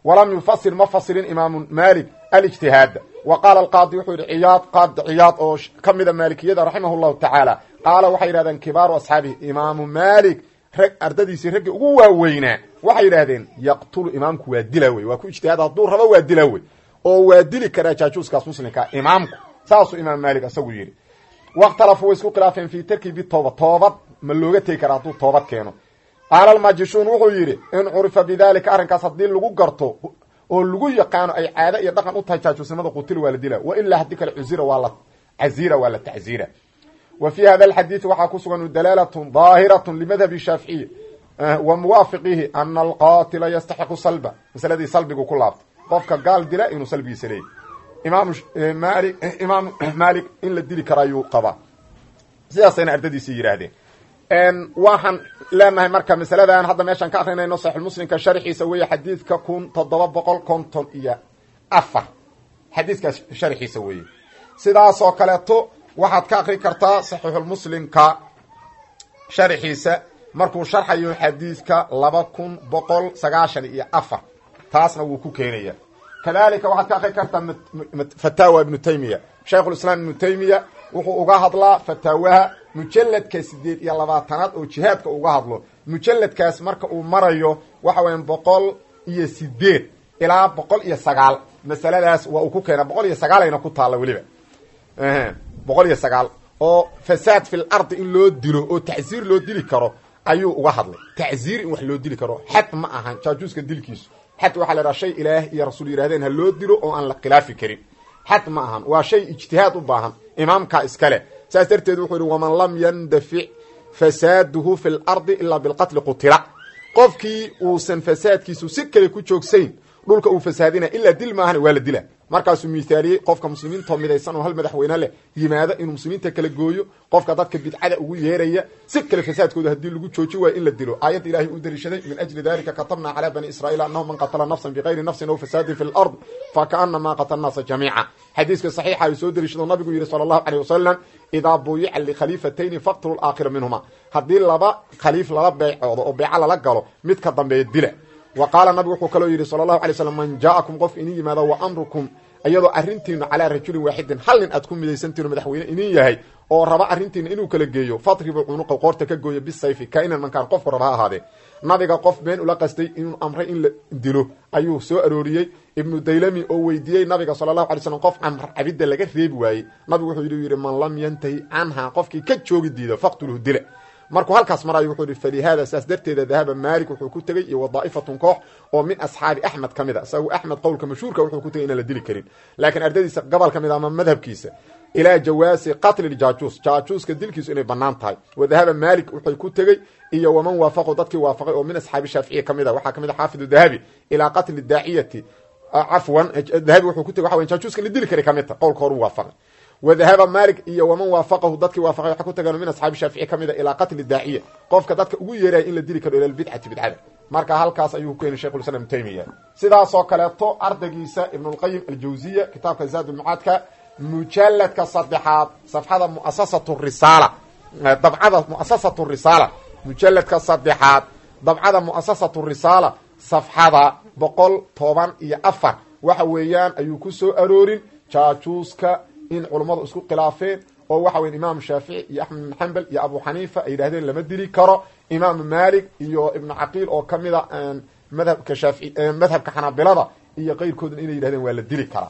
walam yufasir ma fasirin imaamu malik alijtihaada wa qaala alqaadi wuxuu yidhi ciyaad qaadi ciyaad oo ka mida maalikiyada raximahu llahu tacaala qaala waxay yidhahdeen kibaaru asxaabihi imaamu malik rag ardadiisii raggii ugu waaweynaa waxay yidhahdeen yaqtulu imaamku waa dila wey waa ku ijtihaada hadduu rabo waa dila wey oo waa dili karaa jaajuuskaas muslimkaa imaamku saasuu imaam malik isagu yidhi wakhtalafuu way isku khilaafeen fii tarki bitooba toobad ma looga tegi karaa hadduu toobad keeno qaala almajishuun wuxuu yidhi in curifa bidalika arrinkaas haddii lagu garto oo lagu yaqaano ay caado iyo dhaqan u tahay jaajuusnimada qutil waa la dila wa ilaa haddii kale cuzira waa la cazira waa la tacziira wa fii hada alxadiidi waxaa ku sugan dalaalatun daahiratun limadhabi shaaficiyi wa muwaafiqihi ana alqaatila yastaxiqu salba masaladii salbigu ku laabtay qofka gaal dila inuu salbigiisa leeyay imaam mali imaam malik in la dili karaayuu qabaa sidaasayna ardadiisii yidhaahdeen waxaan leenahay marka masaladan hadda meeshaan ka akrinayno saxiixulmuslimka sharxiisa weeye xadiidka kun toddoba boqol konton iyo afar xadiiskaas sharxiisa weeye sidaasoo kaleeto waxaad ka akri kartaa saxiixulmuslimka sharxiisa markuu sharxayo xadiidka laba kun boqol sagaashan iyo afar taasna wuu ku keenaya kadalika waxaad ka akri kartaa fataawa ibnu taymiya shaykhulislaam ibnu taymiya wuxuu uga hadlaa fataawaha mujalladka sideed iyo labaatanaad oo jihaadka uga hadlo mujalladkaas marka uu marayo waxa weyan boqol iyo sideed ilaa boqol iyo sagaal masaladaas waa uu ku keena boqol iyo sagaalayna ku taalla weliba boqol iyo sagaal oo fasaad fil ardi in loo dilo oo tacsiir loo dili karo ayuu uga hadlay tacsiir in wax loo dili karo xad ma ahan jaajuuska dilkiisu xad waxaa la idhaha shay ilaah iyo rasuul yidhahdeen ha loo dilo oo aan la khilaafi karin xad ma ahan waa shay ijtihaad u baahan imaamkaa iskale saas darteed wuxuu yidhi waman lam yandafic fasaaduhu fi lardi ilaa bilqatli qutila qofkii uusan fasaadkiisu si kale ku joogsayn dhulka uu fasaadina ilaa dil maahan waa la dila markaasuu miithaaliyey qofka muslimiintoo midaysan oo hal madaxweyne leh yimaado inuu muslimiinta kala gooyo qofka dadka bidcada ugu yeeraya si kale fasaadkooda haddii lagu jooji waayo in la dilo aayadda ilahay uu dariishaday min ajli dalika katabna calaa bani israa'iil annahu man qatala nafsan bigayri nafsin aw fasaadin fi lard fakaanama qatala naasa jamiica xadiiska saxiixa uu soo dariishado nabigu yidhi sala allahu caleyh wasalam idaa buuyica likhaliifatayni faqtulu laakhira minhuma haddii laba khaliif lala beecoodo oo beeco lala galo mid ka dambeeya dila wa qaala nabigu wuxuu kaloo yidhi sala allahu alay slam man jaa'akum qof inin yimaado wa amrukum iyadoo arrintiinu calaa rajulin waaxidin hal nin aad ku midaysantiino madaxweyne inin yahay oo raba arrintiina inuu kala geeyo fadribu cunuqa qoorta ka gooya bisayfi kainan mankaan qofku raba ha ahaadee nabiga qof been ula qastay inuu amray in la dilo ayuu soo arooriyey ibnu daylami oo weydiiyey nabiga sala allahu alay slam qof camr cabidda laga reebi waayey nabigu wuxuu yidhi man lam yantahi canhaa qofkii ka joogi diido faqtuluhu dila markuu halkaas marayo wuxuu yidhi falihaada saas darteeda dahaba maalik wuxuu ku tegey iyo wadaa'ifatun koox oo min asxaabi axmed ka mid a isagu axmed qowlka mashhuurka wuxuu ku tegay inaan la dili karin laakiin ardadiisa gobol ka mid a ama madhabkiisa ilaa jawaasi qatli jaajuus jaajuuska dilkiisu inay bannaan tahay wadahaba maalik wuxuu ku tegey iyo waman waafaqo dadkii waafaqay oo min asxaabi shaaficiya ka mid a waxaa ka mid a xaafidu dahabi ilaa qatli daaciyati cafwan dahabi wuxuu ku tegey waxa weyan jaajuuska in la dili karay ka mid ta qowlka horu waafaqay wadahaba malik iyo waman waafaqahu dadkii waafaqay waxa ku tagaan min asxaabi shaafici ka mid a ilaa qatli daaciya qofka dadka ugu yeeraya in la dili karo ila bidcati bidcada marka halkaas ayuu ku keenay sheekhu islam ibn taymiya sidaasoo kaleeto ardaygiisa ibn al-qayyim al-jawziyya kitaabka zaad al-mucaadka mujalladka saddexaad safxada mu'asasatu risaala dabcada mu'asasatu risaala mujalladka saddexaad dabcada mu'asasatu risaala safxada boqol toban iyo afar waxa weeyaan ayuu ku soo aroorin jaajuuska in culummadu isku khilaafeen oo waxa weya imaam shaafici iyo axmed ibn xambal iyo abu xaniifa ay yidhahdeen lama dili karo imaam malik iyo ibnu caqiil oo ka mid a madhabka shaafici madhabka xanaabilada iyo keyrkoodna inay yidhahdeen waa la dili karaa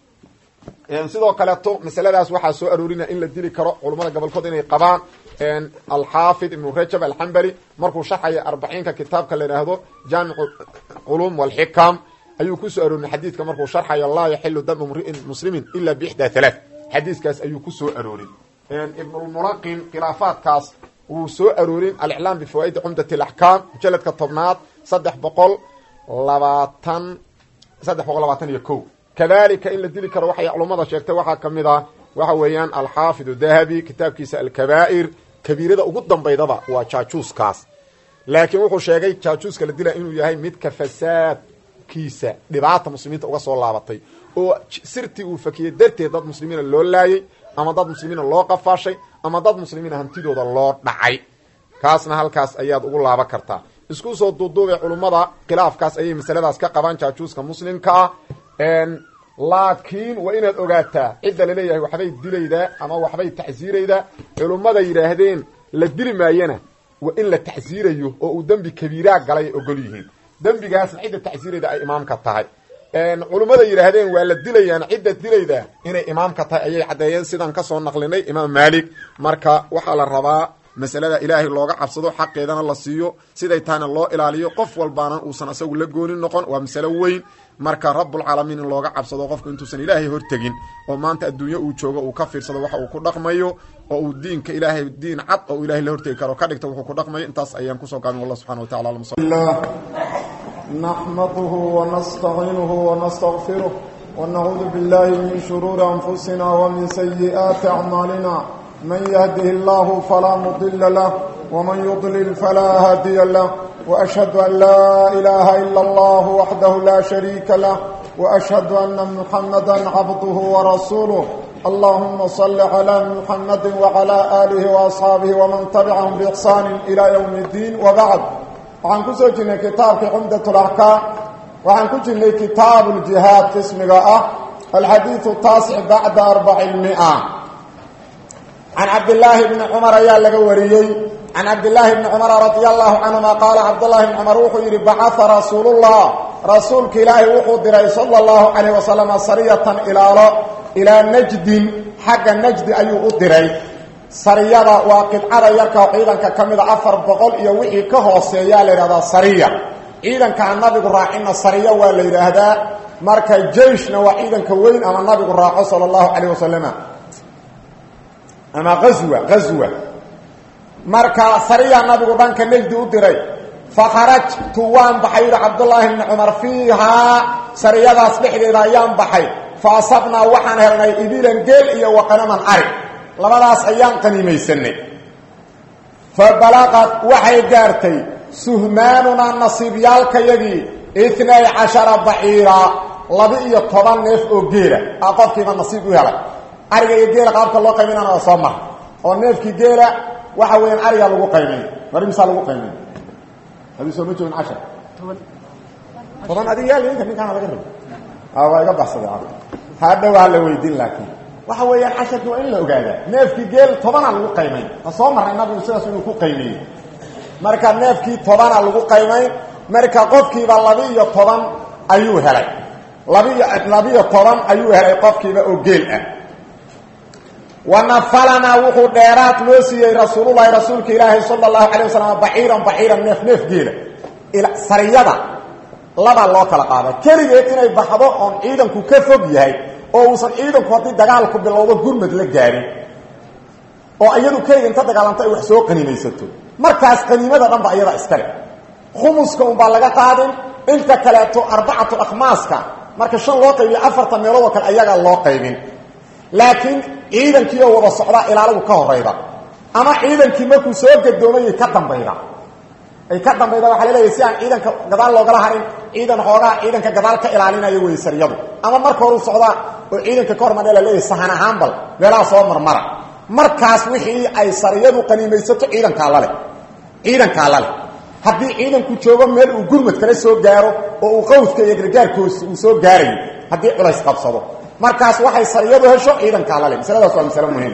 sidoo kaleeto masaladaas waxaa soo aroorinaya in la dili karo culummada gobolkood inay qabaan alxaafid ibnu rajab alxambali markuu sharxaya arbaciinka kitaabka la yidhaahdo jaamicu culum walxikam ayuu ku soo aroorin xadiidka markuu sharxayo laa yaxilu damu mri'in muslimin ila biixdaa halaa xadiiskaas ayuu ku soo aroorin ibnulmulaqin khilaafaadkaas wuu soo aroorin aliclaam bifawaa'idi cumdat alaxkaam mujalladka tobnaad saddex boqol labaatan saddex boqol labaatan iyo kow kadalika in la dili karo waxay culummada sheegtay waxaa ka mid ah waxa weeyaan alxaafid dahabi kitaabkiisa alkabaa'ir kabiirada ugu dambaydaba waa jaajuuskaas laakiin wuxuu sheegay jaajuuska la dila inuu yahay midka fasaad kiisa dhibaata muslimiinta uga soo laabatay oo sirtii uu fakiyey darteed dad muslimiina loo laayay ama dad muslimiina loo qafaashay ama dad muslimiina hantidooda loo dhacay kaasna halkaas ayaad ugu laaba kartaa isku soo duuduubay culummada khilaafkaas ayay masaladaas ka qabaan jaajuuska muslimka ah laakiin waa inaad ogaataa cidda laleeyahay waxbay dilaydaa ama waxbay tacsiiraydaa culummada yidhaahdeen la dili maayana waa in la tacsiirayo oo uu dembi kabiiraa galay ay ogol yihiin dembigaasna cidda tacsiirayda ay imaamka tahay culummada yidhaahdeen waa la dilayaan cidda dilayda inay imaamka tahay ayay caddeeyeen sidaan kasoo naqlinay imaam maalik marka waxaa la rabaa masalada ilaahay looga cabsado xaqeedana la siiyo siday tahayna loo ilaaliyo qof walbaana uusan asagu la goonin noqon waa masalo weyn marka rabbulcaalamiin in looga cabsado qofku intuusan ilaahay hortegin oo maanta adduunyo uu joogo uu ka fiirsado waxa uu ku dhaqmayo oo uu diinka ilaahay diin cad oo ilaahay la hortegi karo ka dhigto wuxuu ku dhaqmayo intaas ayaan kusoo gaabin wallah subxana wa tacala naxmaduhu wanastaciinuhu wanastaغfiruh wanacuudu billahi min shuruuri anfusina wamin sayi'aati acmaalina man yahdihi allahu falaa mudila lah wman yudlil falaa haadiya lah وأشهد أن لا إله إلا الله وحده لا شريك له وأشهد أن محمدا عبده ورسوله اللهم صل على محمد وعلى آله وأصحابه ومن تبعهم بإحسان إلى يوم الدين وبعد وعن كسوجنا كتاب في عمدة الأحكام وعن كسوجنا كتاب الجهاد اسم رأى الحديث التاسع بعد أربعمائة عن عبد الله بن عمر يا لغوريي عن عبد الله بن عمر رضي الله عنهما قال عبد الله بن عمر وحو يري بعث رسول الله رسولك إلهي وحو دري صلى الله عليه وسلم صرية إلى إلى نجد حق النجد أيو دري صرية وقطعة يركا عيدا كمد أفر بقول يوحي كهوسيا لرضا صرية عيدا كان النبي راعينا صرية وليرهدا مركا جيشنا وعيدا كوين أما النبي راعي صلى الله عليه وسلم أما غزوة غزوة marka sariya nabigu dhanka najdi u diray fakharajtu waan baxay Abdullah ibn Umar fiiha sariyadaas dhexdeeda ayaan baxay faasabna waxaan helnay idilan geel iyo waqanaman ari labadaas ayaan qaniimaysanay fabalaqat waxay gaartay suhmaanuna nasiibyaalka yagi ithnay ashara ba'ira laba iyo toban neef oo geela aqofkiiba nasiib u helay ariga iyo geela qaabka loo qayminana waa soo mar oo neefkii geela waxa weeyaan ariga lagu qaymay marimsa lagu qaymay hadii soo majoon cashar toban adiga yaal inta ninkan laga rabo aa iga baxsaday ariga hada waa la weydiin laakiin waxa weeyaan casharku waa in la ogaada neefkii geel toban lagu qaymay soo maray nabigu sidaas inuu ku qaymay marka neefkii toban lagu qaymay marka qofkiiba laba iyo toban ayuu helay laba iyo laba iyo toban ayuu helay qofkiiba oo geel ah ونفلنا وحو ديرات لوسي رسول الله رسولك إلهي صلى الله عليه وسلم بعيرا بعيرا نف نف جيلا إلى سريضة لبا الله كالقابة كريت إنه بحضو عن عيدن كو كفو بيهي أو وصل عيدن كو هاتي دقالكو بالله قرمت لجاري أو أيضو كريت انت دقال انت وحسوق قنيمة يستو مركز قنيمة دا نبع أيضا اسكالي خمسك مبالغة قادم انت كلاتو أربعة أخماسك مركز شان الله قيبي أفرطا ميروضا كالأياغا الله قيبين لكن ciidankii oo wada socda ilaalagu ka horeyda ama ciidankii markuu soo gadoomay ka dambeeyda ay ka dambeeyda waxa leeyahay si aan ciidanka gadaal looga harin ciidan hooga ciidanka gadaal ka ilaalinayo way sariyadu ama marka hore socda oo ciidanka kormada la leeyahay sahan ahaan bal meelaha soo marmara markaas wixii ay sariyadu qaniimaysato ciidanka lale ciidanka lale hadii ciidanku joogo meel uu gurmad kale soo gaaro oo uu qowska iyo gargaarkiisa uu soo gaaray hadii culays qabsado markaas waxay sariyadu hesho ciidanka la leh misaladaas waa misal muhiim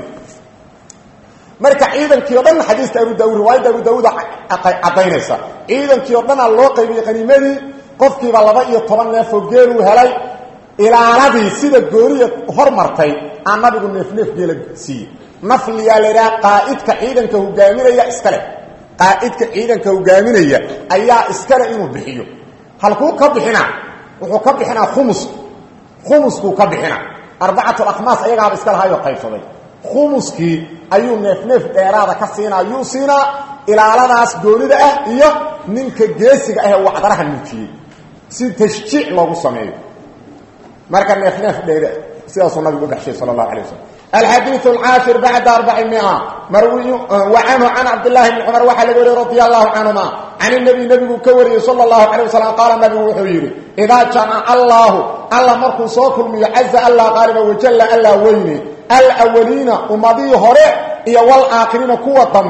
marka ciidankii oo dhan xadiiska Abu Daawud riwaayada Abu Daawud aqaynaysa ciidankii oo dhan loo qaybiyay qaniimadii qofkiiba laba iyo toban neef oo geel uu helay ilaaladii sida gooriya hormartay aan nabigu neef neef geel siiyay nafliya leeyahay qaa'idka ciidanka hogaaminaya iskale qaa'idka ciidanka hogaaminaya ayaa iskale inuu bixiyo halkuu ka bixina wuxuu ka bixina khumus خمسكو كبخنا أربعة الأخماس أيها بإسكال هايو قيفضي خمسكي أيو نف نف إرادة كسينا يوسينا إلى على ناس دولي أه إياه ننك جيسك أه وعدرها النوتي سي تشجيع الله سمعيه مركا نف نف ديدا سياسة النبي بحشي صلى الله عليه وسلم الحديث العاشر بعد أربعمائة مروي وعنه عن عبد الله بن عمر وحل رضي الله عنهما عن النبي نبي كوري صلى الله عليه وسلم قال النبي وحيري إذا جمع الله الله مركو صوكم يعز الله غالبا وجل الله ويني الأولين ومضي هراء إيا والآخرين قوة ضمبه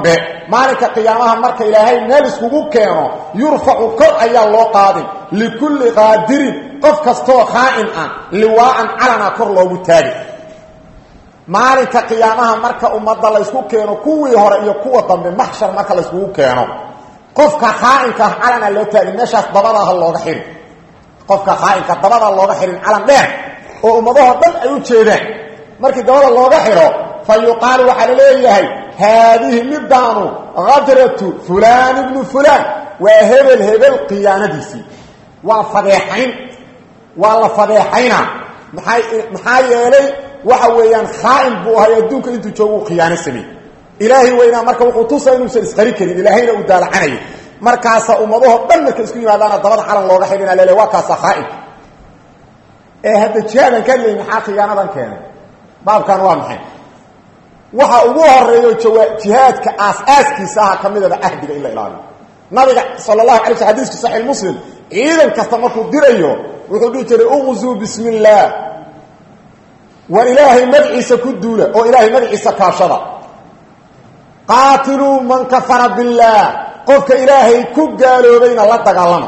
maalinka qiyaamaha marka ilaahay meel iskugu keeno yurfacu kor ayaa loo qaadin likulli qaadirin qof kastoo khaa'in ah liwaa'an calana kor loogu taagi maalinka qiyaamaha marka ummadda la isku keeno kuwii hore iyo kuwa dambe maxshar marka la iskugu keeno qofka khaa'inka ah calana loo taagi meeshaas dabadaha looga xirin qofka khaa'inka dabada looga xirin calan dheer oo ummadaha dhan ay u jeedaan markii dabada looga xiro fa yuqaalu waxaa la leeyahay haadihi midaanu hadratu fulaan ibnu fulaan waa hebel hebel khiyaanadiisii waa fadeexayn waa la fadeexaynaa maxay maxaa yeelay waxa weeyaan khaa'in buu ahay adduunka intuu joogu khiyaano sameey ilaahay weynaa marka wuxuu tusaa inuusan isqari karin ilaahayna uu daalacanayo markaasa ummadaho dhan marka isku yimaadaana dabada calan looga xidhina leele waa kaasa khaa'in ee hadda jihaadan ka leey maxaa khiyaanadan keenay baabkan waa maxay waxa ugu horeeyo jihaadka aas-aaskiisa ah kamidaba ahdiga ila ilaaliyo nabiga sallallahu alayhi wasallam hadiiska sahih muslim ciidan kasta markuu dirayo wuxuu dhihi jiray ughzu bismillah wa ilaahi madciisa ku duula oo ilaahi madciisa kaashada qaatilu man kafara billah qofka ilaahay ku gaaloobayna la dagaalama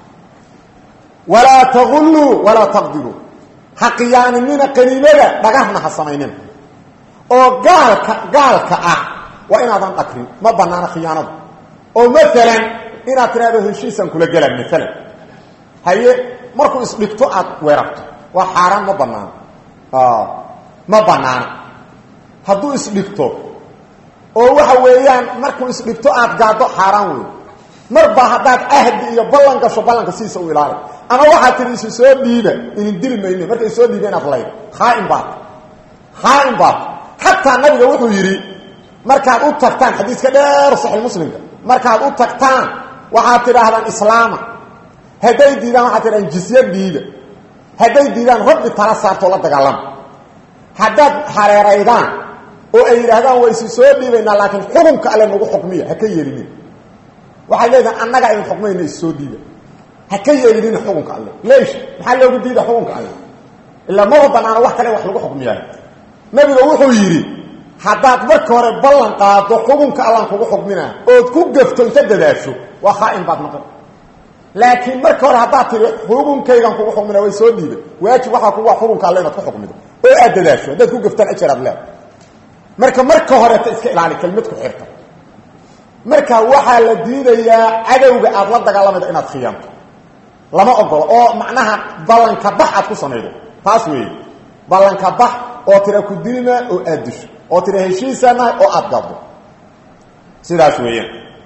walaa taghullu walaa taqdiru haqiyaanina qaniimada dhagahna ha sameeynin oo gaalka gaalka ah waa inaadan dhaqrin ma banaana khiyaanada oo maalan inaad tiraahdo heshiisan kula galaan maalan haye markuu isdhigto aad weerarto waa xaraan ma banaana ah ma banaana hadduu isdhigto oo waxa weeyaan markuu isdhigto aad gaado xaraan weey marba hadaad ahdi iyo ballan gasho ballanka siisa u ilaali ama waxa tiri isu soo dhiiba in dil meeyne markay soo dhiibeen aflay khaa'in baad khaa'in baad hatta nabiga wuxuu yiri markaad u tagtaan xadiiska dheer sahih muslimka markaad u tagtaan waxa tiraahdaan islaama haday diidaan waxa tiraan jizya dhiiba haday diidaan rabbi tala saarto la dagaalam hadaad hareeraydaan oo ay yiraahdaan way isu soo dhiibayna laakiin xukunka alle nagu xukmiya ha ka yeelin waxa leedahay annaga ay xukmayna isu soo dhiiba ha ka yeelin xukunka alle leesh maxaa loogu diiday xukunka alle illa ma banaana wax kale wax lagu xukmiyaa nabiga wuxuu yiri hadaad marka hore ballan qaado xukunka Allah kugu xukmina oo ku gafto inta dadaasho waa khaa'in baad noqon laakiin marka hore hadaad tiri xukunkaygan kugu xukmina way soo dhiibay waajib waxa kugu xukunka Allah inaad ku xukmido oo aad dadaasho dad ku gaftaan ajraad leh marka marka hore ta iska ilaali kelmad ku xirta marka waxa la diidayaa cadawga aad la dagaalamada inaad khiyaanto lama ogolo oo macnaha ballanka bax aad ku sameeydo taas weey ballanka bax oo tira ku dilina oo aad disho oo tira heshiisana oo aad gado sidaas weeyaan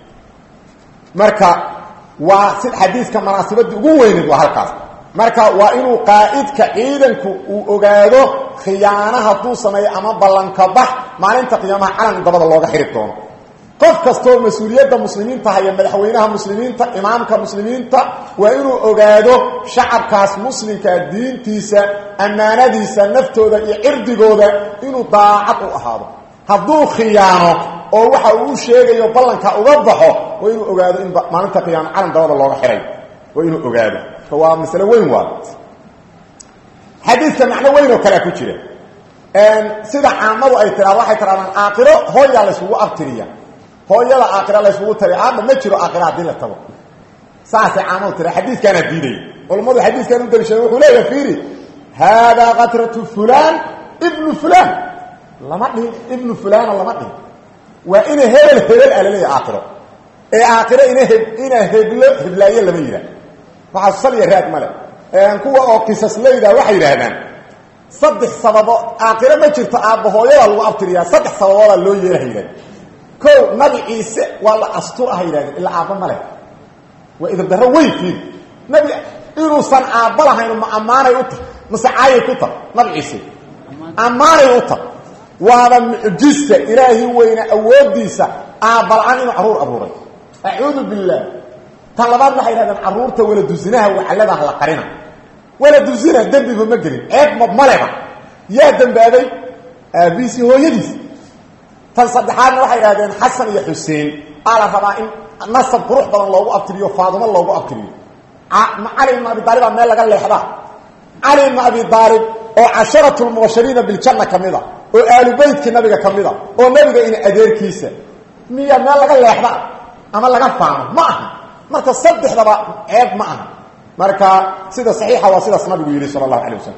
marka waa sid xadiiska munaasabada ugu weyn waa halkaas marka waa inuu qaa'idka ciidanku uu ogaado khiyaanaha tuu sameeyo ama ballanka bax maalinta qiyaamaha calan dabada looga xiri doono qof kasto mas'uuliyadda muslimiinta haya madaxweynaha muslimiinta imaamka muslimiinta waa inuu ogaado shacabkaas muslimka diintiisa amaanadiisa naftooda iyo cirdigooda inuu daacad u ahaado hadduu khiyaano oo waxa uu sheegayo ballanka uga baxo waa inuu ogaado in maalinta qiyaamaha calan dabada looga xiray waa inuu ogaado waa mas'ala weyn waa xadiiska macna weyn oo kala ku jira een sida caamadu ay tiraahdo waxay tirahdaan aakhiro hooya la isugu abtiriya hooyada aakhiro la isugu tiri aad ma jiro aakhiro hadii la tago saasi caamadu tira xadiiskana diiday culimadu xadiiskan u dalshay wuxuu leeyahay fiiri hada qatratu fulan ibn fulan lama dhig ibn fulan lama dhig wa in hebel hebel alay aakhiro ee aakhiro ina ina heblo heblaaye lama yira waxa saliya raad male een kuwa oo qisas leeyda waxa yiraahdaan saddex sababo aakhiro ma jirto aabba hooyada lagu abtiriya saddex sababo loo yeeray ko nabi ciise wala astur ah yiraahdo ila aabba male wa idin daro weyti nabi inuu san aabba lahayn ma amaanay u tahay masaayay ku tahay nabi ciise amaanay u tahay waa mucjisa ilaahi weyna awoodiisa aabba aan inuu aruur abuuray a'uudu billah talabaad waxa yiraahdaan aruurta wala dusinaha wacalada la qarina wala dusina dambiga ma gelin eed ma maleba yaa dambaaday aabisi hooyadiis tan saddexaadna waxa yiraahdeen xasan iyo xuseen ala rabaa in nasab qurux badan loogu abtiriyo faadimo loogu abtiriyo ali ibn abi talib meel laga leexda ali ibn abi talib oo asharatul mubashirin bil janna kamida oo aalu baytka nabiga kamida oo nabiga in adeerkiisa miya meel laga leexda ama laga faano ma aha marka saddexdaba ceeb ma aha marka sida saxiixa waa sidaas nabigu yiri sallallahu alayhi wasallam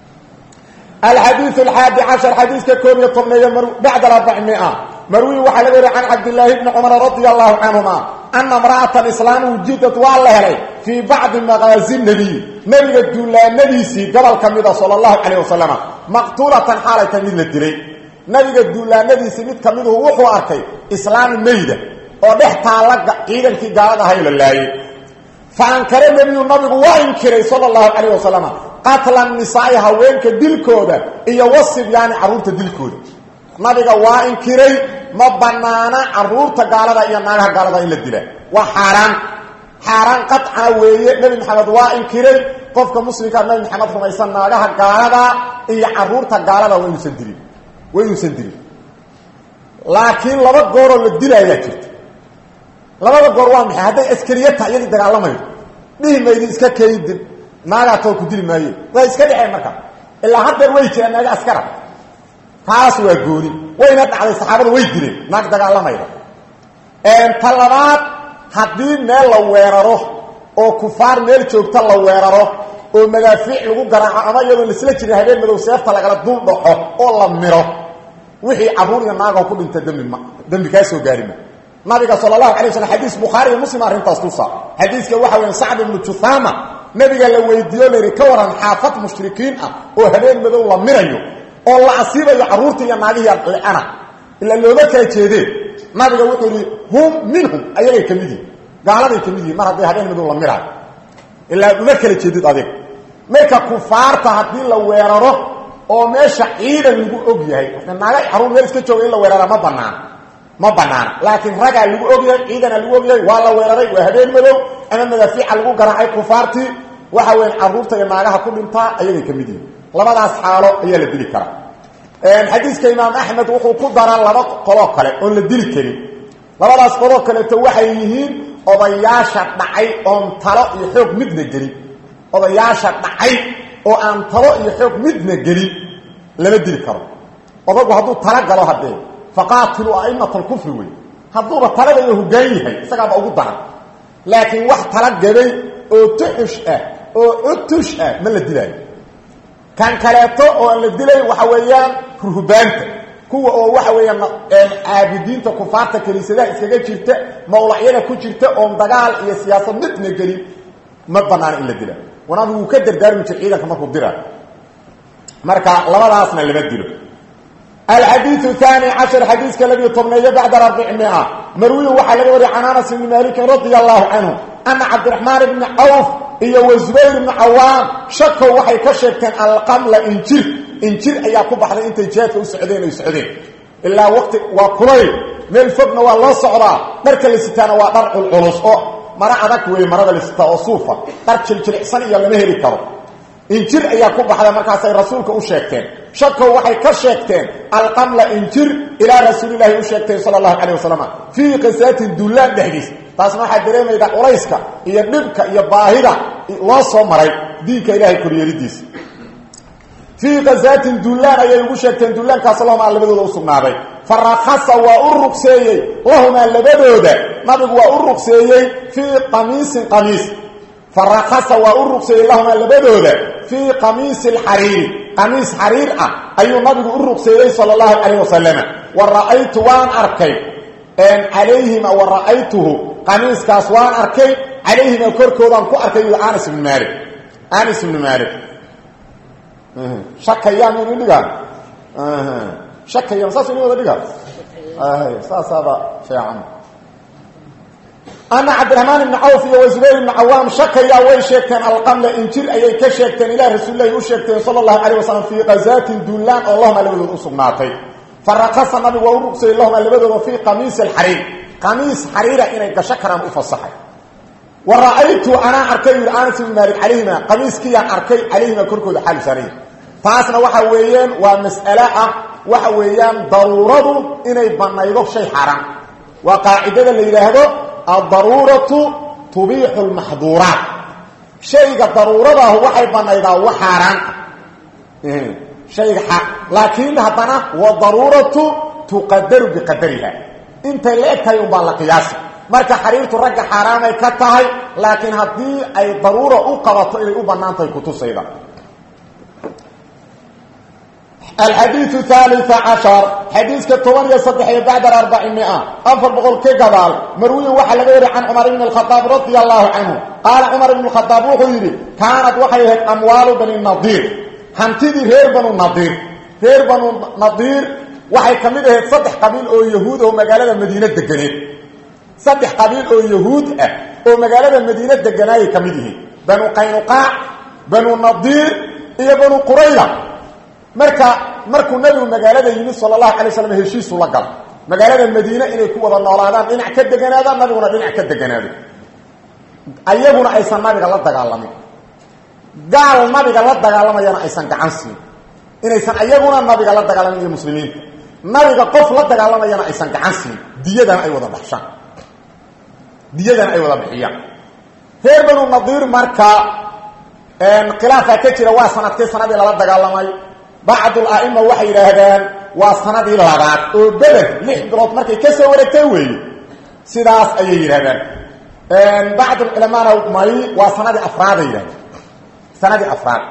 الحديث الحادي عشر حديث ككوبية طبنية بعد الأربعمائة مروي وحلبه عن عبد الله بن عمر رضي الله عنهما أن امرأة الإسلام وجدت والله عليه في بعض مغازي النبي نبي الدولة النبي سي قبل كميدة صلى الله عليه وسلم مقتولة حالة من الدري نبي الدولة النبي سي ميد كميدة وحو أركي إسلام ميدة ودحتها لك قيدا في قالها هاي لله فأنكر النبي النبي وإنكري صلى الله عليه وسلم قتل النساء هوينك دلكودا إيا وصف يعني عرورة دلكودا نبيك وإنكري ما بنانا عرورة قالها إيا نالها قالها إلا الدلاء وحاران حاران قطعا ويه نبي محمد وإنكري قفك مسلم كان نبي محمد رميسان نالها قالها إيا عرورة قالها ويسندري ويسندري لكن لما قوروا للدلاء يجرد لما قوروا محي هذا إسكريتها يلي دقالما ديه ما يدي إسكا كيدن naaga too ku dil maayo way iska dhixay marka ilaa hadda way jiraan naaga askara taas waa gooni wayna dhacday saxaabada way dileen naag dagaalamayda een talabaad hadii meel la weeraro oo kufaar meel joogta la weeraro oo madaafiic lagu garaaco ama iyadoo la isla jiray habeen madow seefta lagala dul dhaco oo la miro wixii caruur iyo naaga ku dhintay dambi ma dambi ka soo gaarima nabiga sallallahu alayhi wasallam hadith bukhari iyo muslim arintaas tusa hadithka waxa weyn sa'd ibn juthama nabiga la weydiyo leeyahay ka waran xaafad mushrikiin ah oo habeen madow la mirayo oo la asiibayo caruurta iyo naagaha ana illa looga kala jeedeen nabiga wuxuu yiri hum minhum ayay kamidi gaaladay kamidi mar haday habeen madow la mirayo illa looga kala jeedid adeeg marka kufaarta hadii la weeraro oo meesha ciidan lagu og yahay naaga caruur meel iska jooga in la weeraro ma banaan ma banaan laakiin raga lagu og yahay ciidan lagu og yahay waa la weeraray waa habeen madow ama madaafiic lagu garaacay kufaarti waxa weyn caruurta iyo naagaha ku dhintaa ayay kamid yihiin labadaas xaalo ayaa la dili karaa een xadiiska imaam ahmed wuxuu ku daraa laba qolo kale oo la dili karin labadaas qolo kale to waxay yihiin odayaasha dhacay oo talo iyo xoog midna gelin odayaasha dhacay oo aan talo iyo xoog midna gelin lama dili karo odagu haduu tala galo hadee faqaatilu a'immatul kufri way haduu talada iyo hogaan yahay isaga ugu daran laakiin wax tala gabay oo tuxush ah oo utush ah ma la dilay kan kaleeto oo la dilay waxa weeyaan ruhbaanta kuwa oo waxa weeyaan aabidiinta kufaarta kaliisada iskaga jirta mawlacyada ku jirta oo dagaal iyo siyaasad midna gelin ma banaan in la dilay wanaadu uu ka dardaarmi ciidanka markuu diraa marka labadaasna laba dilo الحديث الثاني عشر حديث كالذي طبنيه بعد أربعمائة مروي وحلق وري عن أنس بن مالك رضي الله عنه أن عبد الرحمن بن عوف إيا وزبير بن عوام شكوا وحي كشكتين القمل إنجير إنجير أيا كبحر إنت جاءت وسعودين وسعودين إلا وقت وقريب من الفقن والله صعراء مركا لستانا ودرع العلص مرا عدك ومرا لستا وصوفة درع الجرحسان إيا لمهري كرو إنجير أيا كبحر مركا سي رسولك وشكتين شكوا وحي كشكتين القمل إنجير إلى رسول الله وشكتين صلى الله عليه وسلم في قسات الدولان دهجيس تاسما حدرين إذا قريسك إيا نبك إيا باهدة الله صمري دينك إلهي كرياليديس في قسات الدولان أيا وشكتين دولان كاسلهم على لبدو وصمنابي فرخص وأرق سيئي وهما لبدو ده نبق وأرق سيئي في قميص قميص فرخص وأرق سيئي لهما لبدو ده في قميص الحرير قميص حرير أي نبي أرق سيدي صلى الله عليه وسلم ورأيت وان أركي أن عليهما ورأيته قميص كاسوان أركي عليهما كركوضان كو أركي آنس بن مالك آنس بن مالك شك أيام من اللي قال شك أيام ساسي اللي قال ساس هذا شيء عام أنا عبد الرحمن بن عوف وزبير بن عوام شك يا ويشكتن القمل إنجير أي كشكتن إلى رسول الله وشكتن صلى الله عليه وسلم في غزات دولان اللهم لبدو أصبناتي فرقص النبي ورقص اللهم لبدو في قميص الحرير قميص حريرة إنك شكرا أفصحي ورأيت أنا أركي الآنس بن مالك عليهما قميص كيا أركي عليهما كركو حال سريع فاسنا وحويان ومسألة وحويان ضرورة إنه يبنى يضف شيء حرام وقاعدة اللي هذا الضرورة تبيح المحظورات شيء ضرورة هو حيبان إذا هو حرام شيء حق لكن هذا والضرورة تقدر بقدرها intay la eg tahay unbaa la qiyaasi marka xariirtu ragga xaaraamay ka tahay laakiin haddii ay daruura u qabato inay u bannaan tahay kutusayda الحديث الثالث عشر حديث كتوان يصدح بعد الأربعمائة أفر بقول كقبال مروي وحل غير عن عمر بن الخطاب رضي الله عنه قال عمر بن الخطاب وغيره كانت وحيه أموال بن النضير هنتدي غير بن النضير غير بن النضير وحي كمده صدح قبيل أو يهود أو مقالة المدينة الدقنين صدح قبيل أو يهود أو مقالة المدينة الدقنين كمده بنو قينقاع بنو النضير إيا بنو قريلة marka markuu nabigu magaalada yimid sallallahu alayhi wasallam heshiis ula gal magaalada Madiina inay ku wada noolaadaan dhinac ka deganaadaan nabiguna dhinac ka deganaado ayaguna aysan nabiga la dagaalamin gaal nabiga la dagaalamayana aysan gacan siin inaysan ayaguna nabiga la dagaalamin iyo muslimiinta nabiga qof la dagaalamayana aysan gacan siin diyadan ay wada baxshaan diyadan ay wada bixiyaan heer banu nadir marka een khilaafa ka jira waa sanadkii sanadii la dagaalamay بعض الائمه waxay yiraahdaan waa sanadii labaad oo bedel lix bilood markay ka soo wareegtay weey sidaas ayay yiraahdaan een بعض العلماء may waa sanadii afraad ay yiraahdaan sanadii afraad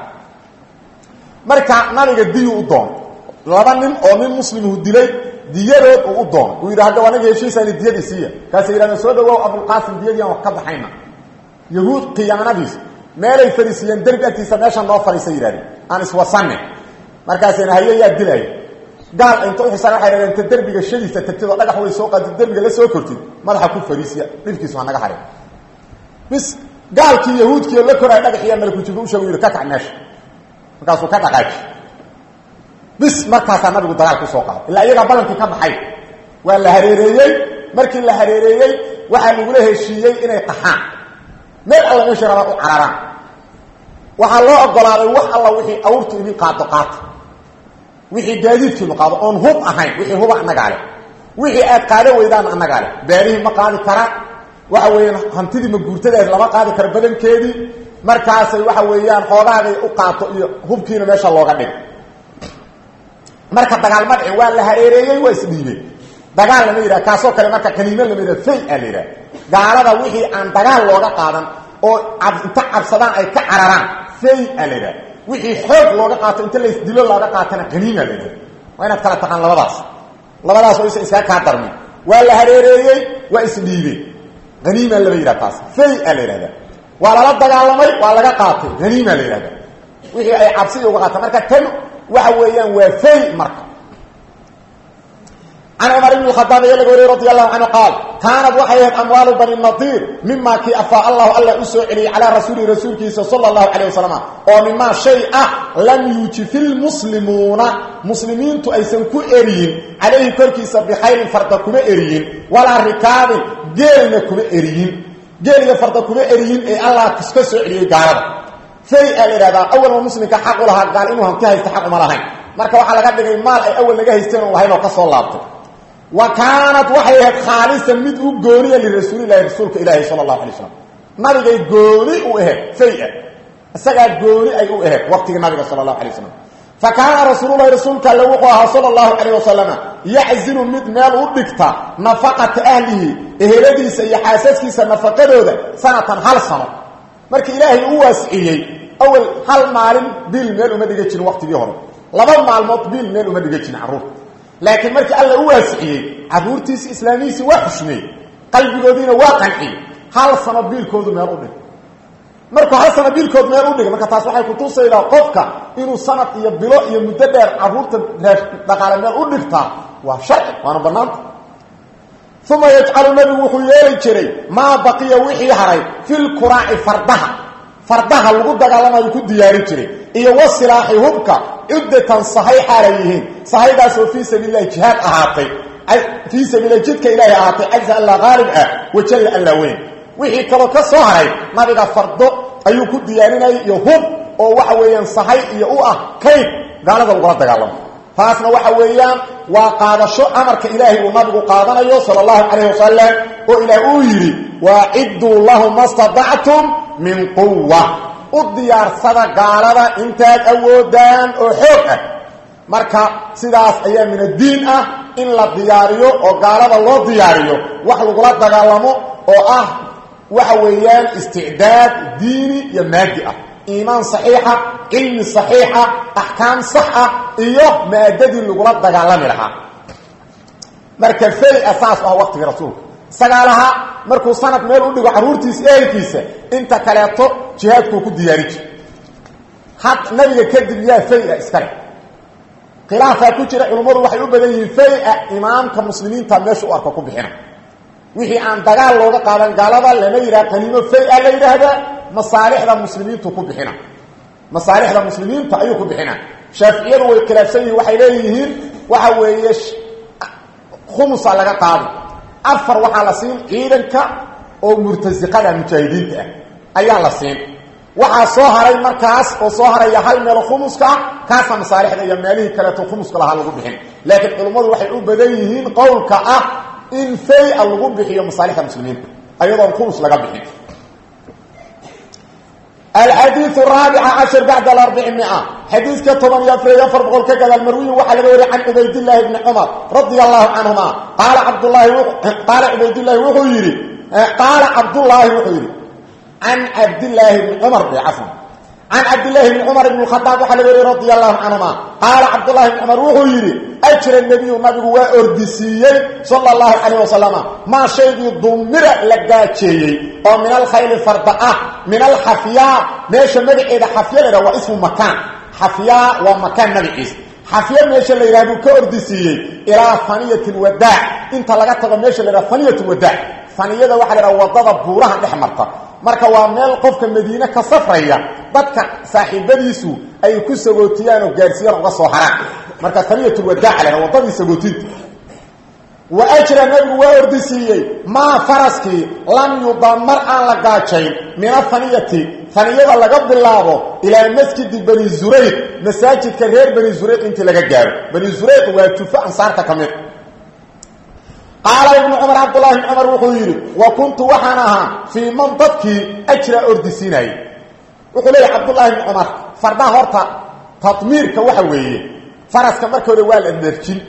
marka nabiga diyu u doon laba nin oo nin muslim u dilay diyadood u doon uu yiraahdo wanaga heshiisay diyadiisa kaas yiraahdo soo dhawow Abu Qasim diyadiyan wax ka baxayna yahuud qiyaanadiis meelay fariisiyeen darbigiisa meesha noo fariisay yiraahdo aan iswasanne markaasina hayeeyaa dilay gaal inta u xisaab waxay raadeen darbiga shadiisa tagtido dhagax way soo qaadi darbiga la soo kortid madaxa ku fariisiya dhibkiisu waa naga haray bis gaalkii yahuudkii la koray dhagax iyo meel ku jibo u sheegay ka kacnash markaas uu ka dhaqaaj bis markaas nabigu dagaal ku soo qaad ilaa iyaga balankii ka baxay waa la hareereeyay markii la hareereeyay waxa lagu la heshiiyay inay qaxaan meel alla meesha raba u cararaan waxa loo ogolaaday wax alla wixii awrtu idin qaado qaad wixii gaadiidkii qaado on hub ahayn wixii hub anaga leh wixii aad qaado weydaan anaga leh beerihi ma qaadi kara waxa weeyaan hantidii ma guurtadeed lama qaadi karo badankeedii markaas waxa weeyaan xoogaaday u qaato iyo hubkiina meesha looga dhig marka dagaal madci waa la hareereeyay waa isdhiibay dagaal lama yiraahdo kaasoo kale marka kaliimo lama yiraahdo fay aan yiraahdo gaalada wixii aan dagaal looga qaadan oo inta cabsadaan ay ka cararaan fay aan yiraahdo wixii xoog looga qaato inta la isdilo looga qaatana qaniima leeyahay waa inaad kala taqaan labadaas labadaas oo iska ka darmi waa la hareereeyay waa isdhiibay qaniima la yiraahdo taas fay aan yiraahdo waa la dagaalamay waa laga qaatay qaniima la yiraahdo wixii ay cabsi uga qaato marka tan waxa weeyaan waa fay marka عن عمر بن الخطاب رضي الله عنه قال كانت وحيت أموال بني النضير مما كي أفاء الله ألا أسعلي على رسول رسولك صلى الله عليه وسلم ومما شيء لم يوجف المسلمون مسلمين تأيسنكو إرين عليه كركيس بخير فردكم إرين ولا ركاب جيلنكم إرين جيل فردكم إرين إي الله كسكسو عليه قال في الإرادة أول ما مسلم كحق لها قال إنه هم كها يستحق مالهين marka waxa laga dhigay maal ay awal laga haysteen oo waxay ka soo laabtay وكانت وحيها خالصا مد غوريه لرسول الله رسولك الله صلى الله عليه وسلم نبي غوري او اهد فيئه اسغا غوري اي او اهد وقت النبي صلى الله عليه وسلم فكان رسول الله رسولك الله صلى الله عليه وسلم يعزل مد مال ودغتا نفقه اهله اهلديس يا حاسسكيس نفقدوده سنه هل سنه markii ilaahay uu waasiciyay awal hal maalin bil meel uma dhigin waqtigii hore laba maalmood bil meel uma dhigin caruur laakiin markii alla uu waasiciyay caruurtiisa islaamiisi waa xushmay qalbigoodina waa qanci hal sano biilkoodu meel u dhig marka hal sano biilkood meel u dhig marka taas waxay ku tusaydaa qofka inuu sanad iyo bilo iyo muddo dheer caruurta dhaqaale meel u dhigtaa waa sharci waana banaanta ثم يجعل النبي وحيالي جري ما بقي وحي هري في القراع فردها فردها لغو دغالما يكو دياري جري iyo wasilaahi hubka idatan sahiha alayhi sahidaas fi sabiilillah jihad ahaatay ay fi sabiilillah jidka ilaahi ahaatay ajza allah ghalib ah wajal allah weyn wixii kale ka soo haray nabiga fardo ayuu ku diyaarinay iyo hub oo waxa weeyaan sahay iyo u ah kay gaalada uga dagaalamo taasna waxa weeyaan waa qaadasho amarka ilaahi uu nabigu qaadanayo sallallahu alayhi wasallam oo ilaahi uu yiri wa'iddu lahum mastada'tum min quwwa udiyar sada gaalada intaad awoodaan oo xoog ah marka sidaas ayaa min diin ah in la diyaariyo oo gaalada loo diyaariyo wax lagula dagaalamo oo ah waxa weeyaan isticdaad diini iyo maadi ah iimaan saxiixa cilmi saxiixa ahkaam sax ah iyo maadadii lagula dagaalami lahaa marka fay asaas ah waqtiga rasuulka sagaalaha markuu sanad meel u dhigo caruurtiisa eelkiisa inta kaleeto jihaadku ku diyaariyay had nabiga kadib yaa fay iskale khilaafa ku jira culimadu waxay u badan yihiin fay imaamka muslimiinta meesha u arko ku bixina wixii aan dagaal looga qaadan gaalada lama yiraahdo qaniimo fay la yiraahdo masaalixda muslimiintu ku bixina masaalixda muslimiinta ayuu ku bixina shaafiiciyadu way khilaafsan yihiin waxay leeyihiin waxa weeye خمس laga qaado afar waxa la siin ciidanka oo murtasiqada mujaahidiinta ayaa la siin waxa soo haray markaas oo soo haray hal meel khumuska kaasa masaalixda iyo meelihii kale to khumuska laha lagu bixin laakiin culimadu waxay u badan yihiin qowlka ah in fay lagu bixiyo masaalixda muslimiinta ayadoo khumus laga bixin الحديث الرابع عشر بعد الأربعمائة حديث كتبا يفري يفر بقول كذا المروي وحل غير عن عبيد الله بن عمر رضي الله عنهما قال عبد الله قال عبيد الله وغيري قال عبد الله وغيري عن عبد الله بن عمر عفوا عن عبد الله بن عمر بن الخطاب وحل غير رضي الله عنهما قال عبد الله بن عمر وغيري أجر النبي النبي وأردسي صلى الله عليه وسلم ما شيء ضمر لقاتشي ومن الخيل فرداء من الحفياء ماشي مدعي إذا حفياء هو اسم مكان حفياء ومكان مدعي حفياء ماشي اللي يرادو كأردسي إلى فنية الوداع انت لقاتك ماشي اللي فنية الوداع فنية ده واحد وضضب بورها نحمرتا marka waa meel qofka Madiina ka safraya dadka saaxiibadiisu ay ku sagootiyaan oo gaarsiiyaan uga soo haraan marka tariiqatu wadaa leh wadadii sagootinta wa ajra nabi wa ordisiyay ma faraski lam yudammar an la gaajayn min faniyati faniyada laga bilaabo ila masjid bani zurayq masaajidka reer bani zurayq inta laga gaaro bani zurayq waa tufa ansaarta kamid قال ابن عمر عبد الله بن عمر وحيري وكنت وحنها في منطقك أجرى أردسيني وقال لي عبد الله بن عمر فردا هورتا تطميرك وحوية فرس كمرك ولوال النرجين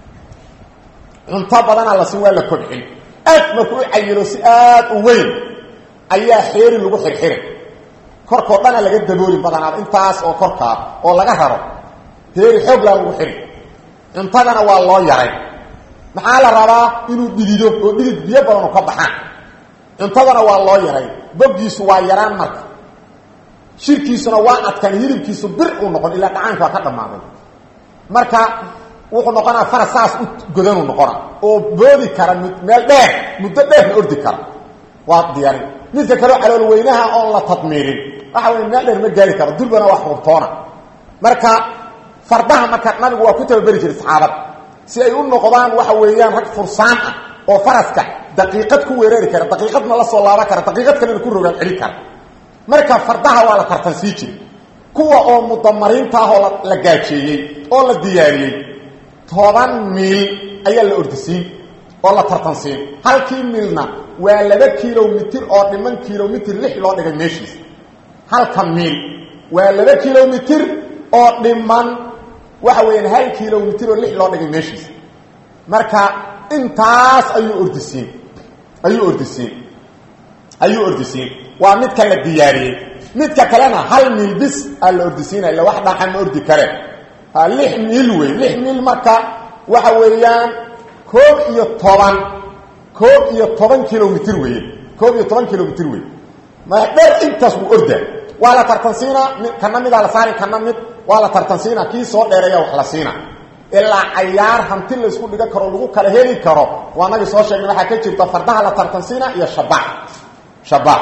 انطبضنا على سوال لكبحين أتمكو عيلو سئات وين أيها حيري اللي بحر حيري كوركو دانا لقد دبولي بدنا انتاس او كوركا او لقهرو حيري حب لا بحر انطبضنا والله يرين maxaa la rabaa inuu digido oo digid biyo badan ka baxaan intadana waa loo yaray boggiisu waa yaraan marka shirkiisuna waa adkan hilibkiisu bir uu noqon ila dhacaanka ka dhamaaday marka wuxuu noqonaa farasaas u godan uu noqona oo boodi kara meel dheer muddo dheer ordi kara waa diyaar midka kale calool weynaha oo la tadmiirin waxa weyn meel dheer ma gaari karo dulbana wax qortoona marka fardaha marka nabigu waa ku tababari jiray saxaabada si ay u noqdaan waxa weeyaan rag fursaan ah oo faraska daqiiqad ku weerari kara daqiiqadna la soo laaba kara daqiiqad kale ku rogan cili kara marka fardaha waa la tartansiin jiray kuwa oo mudamariinta ah oo la gaajeeyay oo la diyaariyay toban mil ayaa la ordisiin oo la tartansiin halkii milna waa laba kiiloomitir oo dhiman kiiloomitir lix loo dhigay meeshiis halka mil waa laba kiiloomitir oo dhiman waxa weeyaan hal kiiloomitir oo lix loo dhigay meeshiis marka intaas ayuu ordisiin ayuu ordisiin ayuu ordisiin waa mid kale diyaariyay mid ka kalena hal mil bis al ordisiin ila wax dhaxan ordi kare lix mil way lix mil marka waxa weeyaan koob iyo toban koob iyo toban kiiloomitir way koob iyo toban kiiloomitir way ma dheer intaas uu ordaa waa la tartansiina kana mid la saari kana mid waa la tartansiina kii soo dheereeya wax la siina ilaa ayaar hanti la isku dhiga karo lagu kala heli karo waa naga soo sheegnay waxa ka jirta fardaha la tartansiina iyo shabaa shabaa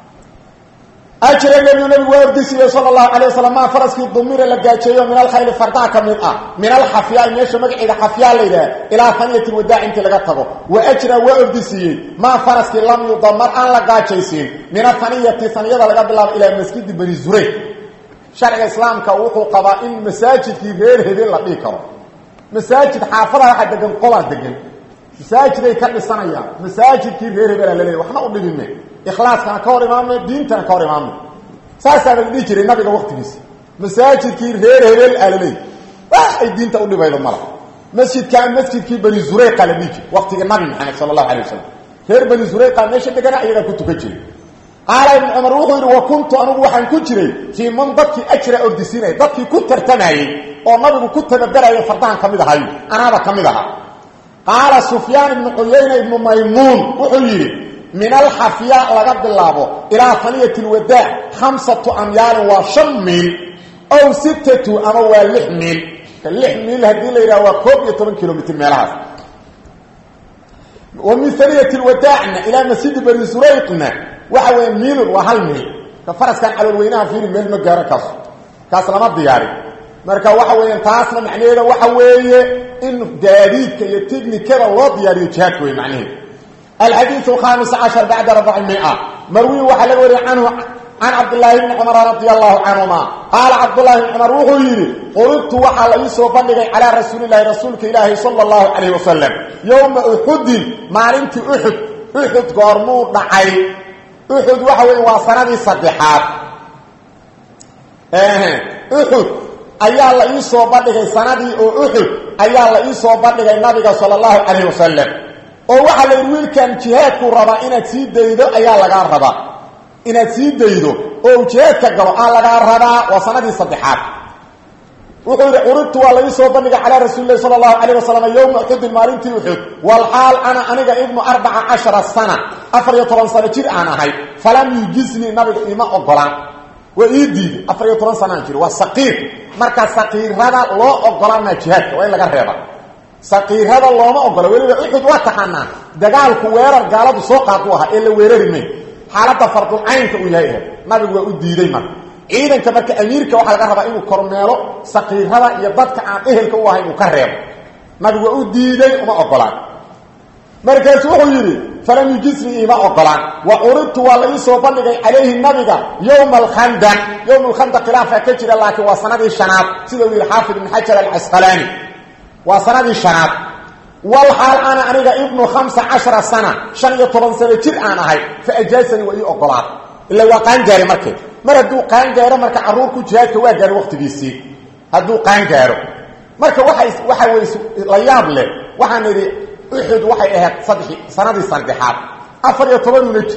أجر النبي النبي وردسي صلى الله عليه وسلم ما فرسك الضمير لقاتشيه من الخيل فرداك من آه من الحفياء ميشو مقعد حفياء ليلة إلى ثانية الوداع انت لقاته وأجر وردسي ما فرسك لم يضمر أن لقاتشيسين من الثانية ثانية لقات الله إلى مسجد بني زريق شرع الإسلام كوقو قضاء مساجد في غير هذه اللقيقة مساجد حافظها حتى دقن قوة دقن مساجد يكرر السنة مساجد في غير هذه اللقيقة وحنا قلنا منه إخلاص كان كور إمامه دين كان كور إمامه ساسا بنيجري النبي وقت بس مساجد كير غير هيل الألمي واحد دين تقول لي بيد المرأة masjidkan masjidkii bani zurayqa la dhigi waqtiga nabi maxamed sallallahu alayhi wasallam reer bani zurayqa meesha degana ayaga ku tukan jiray qaala ibn umar wuxuu yiri wa kuntu anigu waxaan ku jiray fi man dadkii ajra ordisiinay dadkii ku tartamayay oo nabigu ku tababarayay fardahan kamid ahay anaaba kamid aha qaala sufyaan ibn uyayna ibn maymun wuxuu yiri min al-hafiya laga bilaabo ila thaniyati al-wadaa khamsatu amyal wa shamil aw sittatu ama wa lix mil lix mil hadii la yiraahdo waa koob iyo toban kilomitir meelahaas wa min thaniyati al-wadaa ila masjid bani zurayqna waxa weey mil wa hal mil ka faraskan calol weynaha fiiri meel ma gaaro kaas kaas lama diyaari marka waxa weeyaan taasna macnaheedu waxa weeye in gaadiidka iyo tiknikada loo diyaariyo jihadka way macnaheedu الحديث الخامس عشر بعد أربعمائة مروي وحلق وري عنه عن عبد الله بن عمر رضي الله عنهما قال عبد الله بن عمر وحيري قلت وحل يسوى بلغي على رسول الله رسولك إلهي صلى الله عليه وسلم يوم أحد مالنت أحد أحد قرمو دعي أحد وحوي واصنادي صدحات أحد أيها الله يسوى بلغي صنادي أحد أيها الله يسوى بلغي النبي صلى الله عليه وسلم oo waxa la wiilkan jihaadku raba inaad sii daydo ayaa laga rabaa inaad sii daydo oo jihaadka galo aan laga rabaa waa sanadii saddexaad wuxuu yiri urtu wala isoo bandhiga ala rasuulillaah sallallahu alayhi wasallam yawm uhud maalintii uhud wal hal ana aniga ibnu arba'a ashara sana afar iyo toban sano jir aan ahay falam yujizni nabiga ima ogolaan waa iidii afar iyo toban sano jir waa saqiir marka saqiirada loo ogolaana jihaadka waa in laga reebaa saqiirada looma ogola waliba uxud waa taqaana dagaalku weerar gaaladu soo qaado aha ee la weerarimay xaalada fardul aynka uu yahay nabigu waa u diiday mar ciidanka marka amiirka waxa laga rabaa inuu kormeelo saqiirada iyo dadka aan ehelka u ahayn uu ka reebo nabigu waa u diiday uma ogolaan markaas wuxuu yiri falam yujisni ima ogolaan wa uridtu wa la isoo bandhigay alayhi nabiga yawm al-khandaq yawm al-khandaq khilaafa ka jira laakiin waa sanadii shanaad sida uu yiri xaafid ibn hajar al-asqalani وسنه الشناب والحال انا انيغا ابن خمسة عشر سنه شن iyo toban sano jir aan ahay fa ajaasani way oqolaad illa waqan gaari markay maradu qaan gaaro marka aruurku jihaadka waa gaar waqtigiisii haduu qaan gaaro marka waxa waxa way la yaab leh waxaan iri uhud waxay ahayd saddex sanadii saddexaad afar iyo toban unij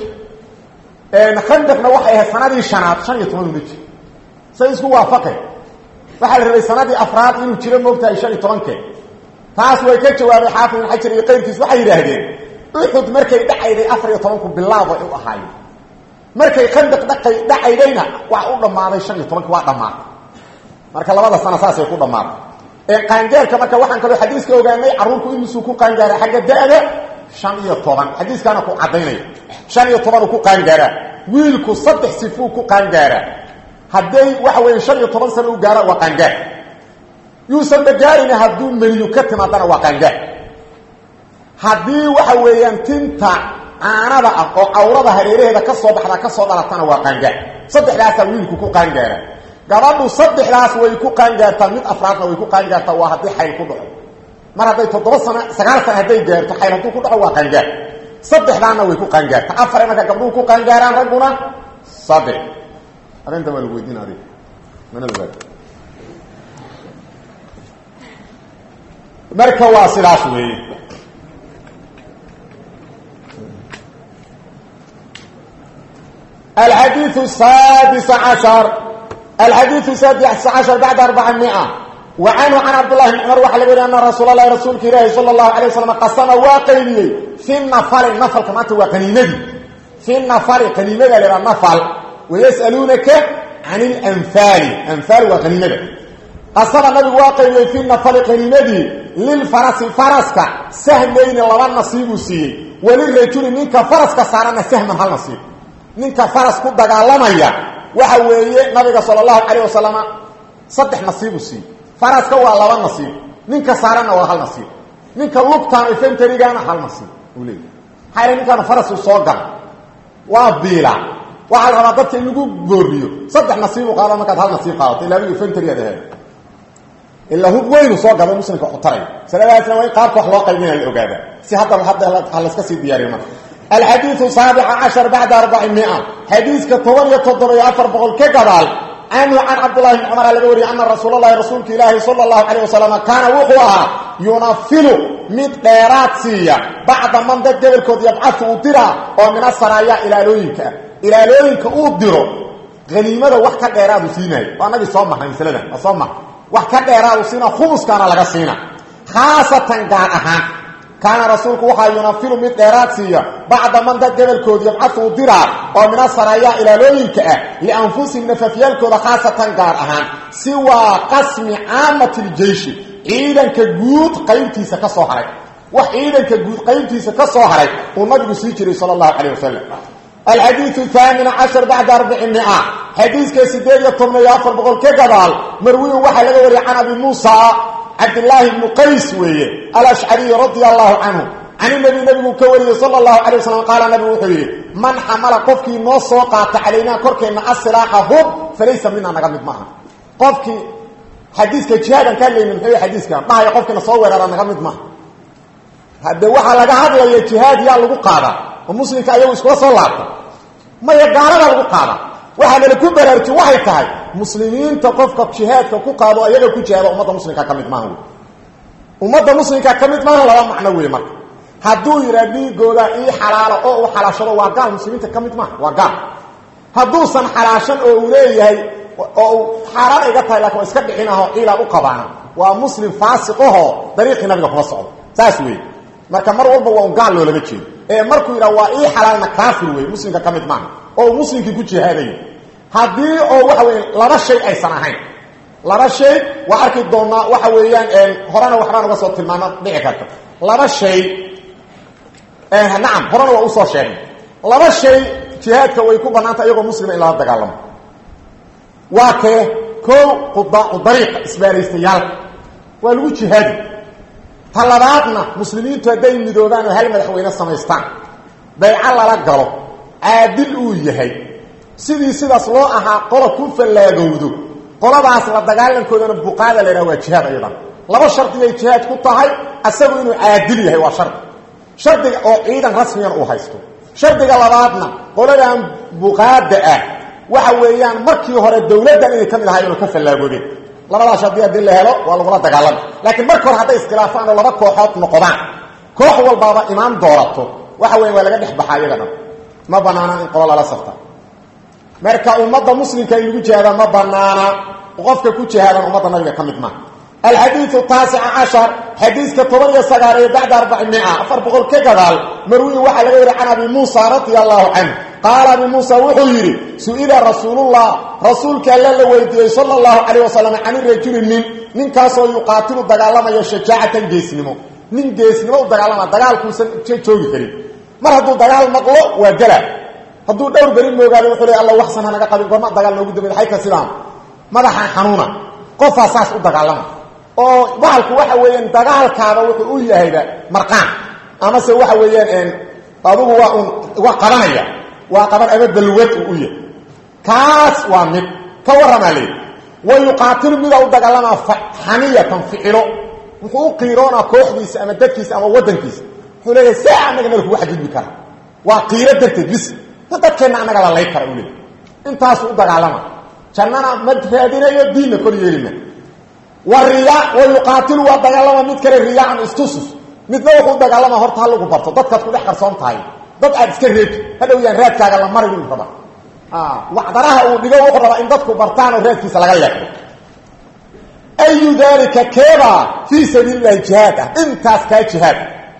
ee khandaqna waxay ahayd sanadii shanaad shan iyo toban unij say isku waafaqay waxa la rabay sanadii afraad inuu jiro moogtahay shan iyo toban taas way ka jawaabay xaafid ibn hajar iyo qeyrkiis waxay yiraahdeen uhud markay dhacayday afar iyo toban ku bilaabo ay u ahaayeen markay khandaq dhaqay dhacaydayna wax u dhamaaday shan iyo toban waa dhamaatay marka labada sano saasay ku dhamaatay ee qaangaarka marka waxaan kale xadiiska ogaanay aruurku inuu ku qaangaaray xagga daada shan iyo toban xadiiskana ku cadeynay shan iyo toban ku qaangaara wiilku saddex sifuu ku qaangaara haday waxa weyn shan iyo toban sano u gaara waa qaangaar yuusan bagaarin haduu meliyo ka timaadana waa qaangaar hadii waxa weeyaan tinta aanada ah oo awrada hareeraheeda ka soo baxda ka soo dhalatana waa qaangaar saddexdaas wiilku ku qaangaara gabadhu saddexdaas way ku qaangaartaa mid afraadna way ku qaangaartaa waa hadii xayl ku dhaco mar haday toddoba sano sagaal sano haday gaarto xayl haduu ku dhaco waa qaangaar saddexdaana way ku qaangaartaa afar marka gabdhuhu ku qaangaaraan raguna saddex arinta wal weydin ari mana laga marka waa sidaas weey الحديث السادس عشر الحديث السادس عشر بعد أربعمائة وعنه عن عبد الله بن عمر وحلق أن رسول الله رسولك الله صلى الله عليه وسلم قسم واقعي في النفل النفل كما تقول قنينة في النفل قنينة لما النفل ويسألونك عن الأنفال أنفال وغنيمة قصر النبي واقعي في النفل قنينة للفرس فرسك سهمين الله نصيب سي وللرجل منك فرسك صارنا سهم هل نصيب منك فرس كو دغالميا waxa weeye nabiga sallallahu alayhi wasallam saddex nasiib u sii faraska waa laba nasiib ninka saarana waa hal nasiib ninka lugtaan infantry-gaana hal nasiib u leeyahay hayr ninka faras soo gal waa biila waxa la rabaa in lagu gooriyo saddex nasiib u qaado marka hal nasiib qaado ilaa infantry-ga illa hub weyn soo galo muslimka xutaray salaadaasna way qaar wax loo qaybinay la ogaada si hadda hadda la iska sii diyaariyo الحديث السابع عشر بعد أربعمائة حديث كطوان يتضر يأفر بقول كقبال عنه عن عبد الله بن عمر الذي أن رسول الله رسولك إلهي صلى الله عليه وسلم كان وقوها yunafilu mid dheeraad siiya bacda man dad gobolkood yabcatu uu diraa oo min asaraaya ilaalooyinka ilaalooyinka uu diro haniimada wax ka dheeraadu siinayo waa nabi soo marnay masaladan waa soo mar wax ka dheeraadu siina khumuskaana laga siina khaasatan gaar ahaan kaana rasuulku waxaa yunafilu mid dheeraad siiya bacda man dad gobolkood yabcatu uu diraa oo min asaraaya ilaalooyinka ah lianfusihim nafafyaalkooda khaasatan gaar ahaan siwaa qasmi caamati ljeyshi ciidanka guud qaybtiisa ka soo haray wax ciidanka guud qaybtiisa ka soo haray uu nabigu sii jiray sala allahu calayh wasalam الحديث الثامن عشر بعد أربعمائة حديث كسيدير يطمن يافر بقول كقبال مروي وحا لغوري عن أبي موسى عبد الله بن قيس ويه الأشعري رضي الله عنه عن النبي نبي مكوري صلى الله عليه وسلم قال النبي وحيه من حمل قفكي نصو قات علينا كركي إن السلاح هب فليس منا نغمد معها قفكي حديث كجهادا كان لي من حي حديث كان ما هي قفكي نصور أنا نغمد معها هذا وحا لغا هذا يجهاد يا لغو قادة ومسلمك أيوه اسكوا صلاة ما يقارب لغو قادة وحا لكو برارتي وحي تهي مسلمين تقفك بشهادك كو قادوا أيضا كو جهاد أمد مسلمك كمد معه أمد مسلمك كمد معه لغا معنوي مرك هدو يرادي قولا إيه حلال أو حلاشة وقال مسلمين تكمد معه وقال هدو سن حلاشة أو وليه أو حرام إيقاتها لك وإسكب حينها إلى أقبعنا ومسلم فاسقه طريق نبي لك مصعب ساسوي marka mar walba waa gaal loo laga jeedo ee markuu yiraahdo waa ii xalaalna kaafir weey muslimka kamid ma oo muslimkii ku jihaaday hadii oo waxa weey laba shay ay sanahayn laba shay waa arki doona waxa weeyaan ee horana waxaan uga soo tilmaanay dhici karta laba shay ee naam horana waa u soo sheegay laba shay jihaadka way ku banaanta iyagoo muslim in la dagaalamo waa ka ko qudaa dariiq isbaaraystayaal waa lagu jihaadi talabaadna muslimiintu haday midoobaan oo hal madaxweyne samaystaan bay'al la galo aadil uu yahay sidii sidaas loo ahaa qolo ku falaagowdo qoladaas la dagaalankoodana buqaada leeyahay waa jihaad aydan laba sharti ay jihaad ku tahay asagu inuu aadil yahay waa shart shartiga oo ciidan rasmi ah uu haysto shartiga labaadna qoladan buqaada ah waxa weeyaan markii hore dawladdan inay kamid ahaayeen ka falaagoodeen labada shadiya dil la helo waa lagu dagaalan laakiin marka hore haday iskhilaafaan oo laba kooxood noqdaan koox walba imaan doorato waxa weey waa laga dhexbaxayagana ma banaana in qolo la safta marka ummadda muslimka ay lagu jeedaa ma banaana qofka ku jeedan ummadda nabiga kamid ma الحديث التاسع عشر حديث كتبر يسغاري بعد أربعمائة أفر بقول كقدال مروي وحا لغا وري عن ابي موسى رضي الله عنه قال ابي موسى وحيري سئل رسول الله رسولك الله ويدي صلى الله عليه وسلم عن الرجل من من كاسو يقاتل دغالما يشجاعه جيسنمو من جيسنمو دغالما دغالكو جوجي كري mar haduu dagaal maqlo waa gala haduu dhowr bari moogaado wuxuu Allah waxsan anaga qabin goorma dagaal noogu dibay hay ka sidaan madaxa xanuuna qof asaas u dagaalama oo baalku waxa weeyaan dagaalkaada wuxuu u yahayba marqaan ama se waxa weeyaan adigu waa waa qabanaya waa qaban ama dalwad u yahay kaas waa mid ka waramale way yuqaatilu mid u dagaalama xaniyatan ficilo wuxuu qiiroona kooxdiisa ama dadkiisa ama wadankiisa wuxuu leeyahay saa anaga meel ku xadid kara waa qiiro darteed bis dadkeena anaga la leey kara u leeyahay intaas u dagaalama jannana madhaadinayo diinna kor yeelina والرياء ويقاتل ودغالما مid kale riyaa istusus midna wuxuu dagaalama horta lagu barto dadka ku dhex qarsoon tahay dad aad iska reeb hada uu yaan raadkaaga la maray uu raba ah wacdaraha uu dhigo wuxuu raba in dadku bartaan oo raadkiisa laga leexdo ayu dalika kaba fi sabilillah jihad intaas ka jihad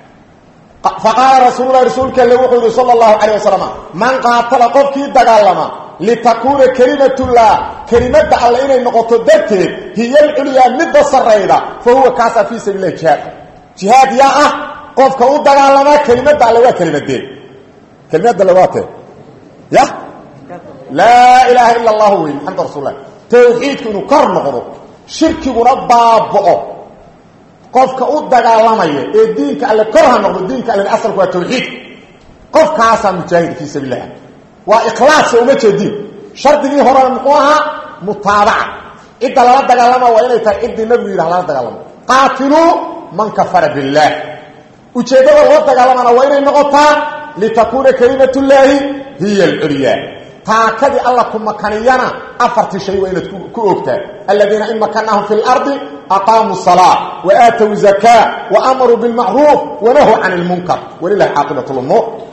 فقال رسول الله رسولك الله صلى الله عليه وسلم من قاتل قفكي دغالما لتكون كلمة الله كلمة الله إنه نقطة ذاته هي العليا مد السريرة فهو كاسا في سبيل الله جهاد جهاد يا أه قفك أودك على كلمة الله كلمة دين كلمة دلواته يا لا إله إلا الله محمد رسول الله توحيدك إنه كرم غضو شرك رباب قفك أودك على دينك اللي كرها نقضو دينك اللي الأصل هو التوحيد قفك كاسا مجاهد في سبيل الله واخلاص وما جديد شرط دي هره نقوها متابعه اذا لا دغالما وين تايد النبي لا دغالما قاتلوا من كفر بالله وجهده لو دغالما وين نقطه لتكون كلمه الله هي العليا taakadii alla ku makaniyana afarti shay waa inaad ku ogtaa alladina in makanahum fil ardi aqaamu salaa wa aatu zakaa wa amaru bil ma'ruf wa nahu 'anil munkar walillahi aaqibatul umur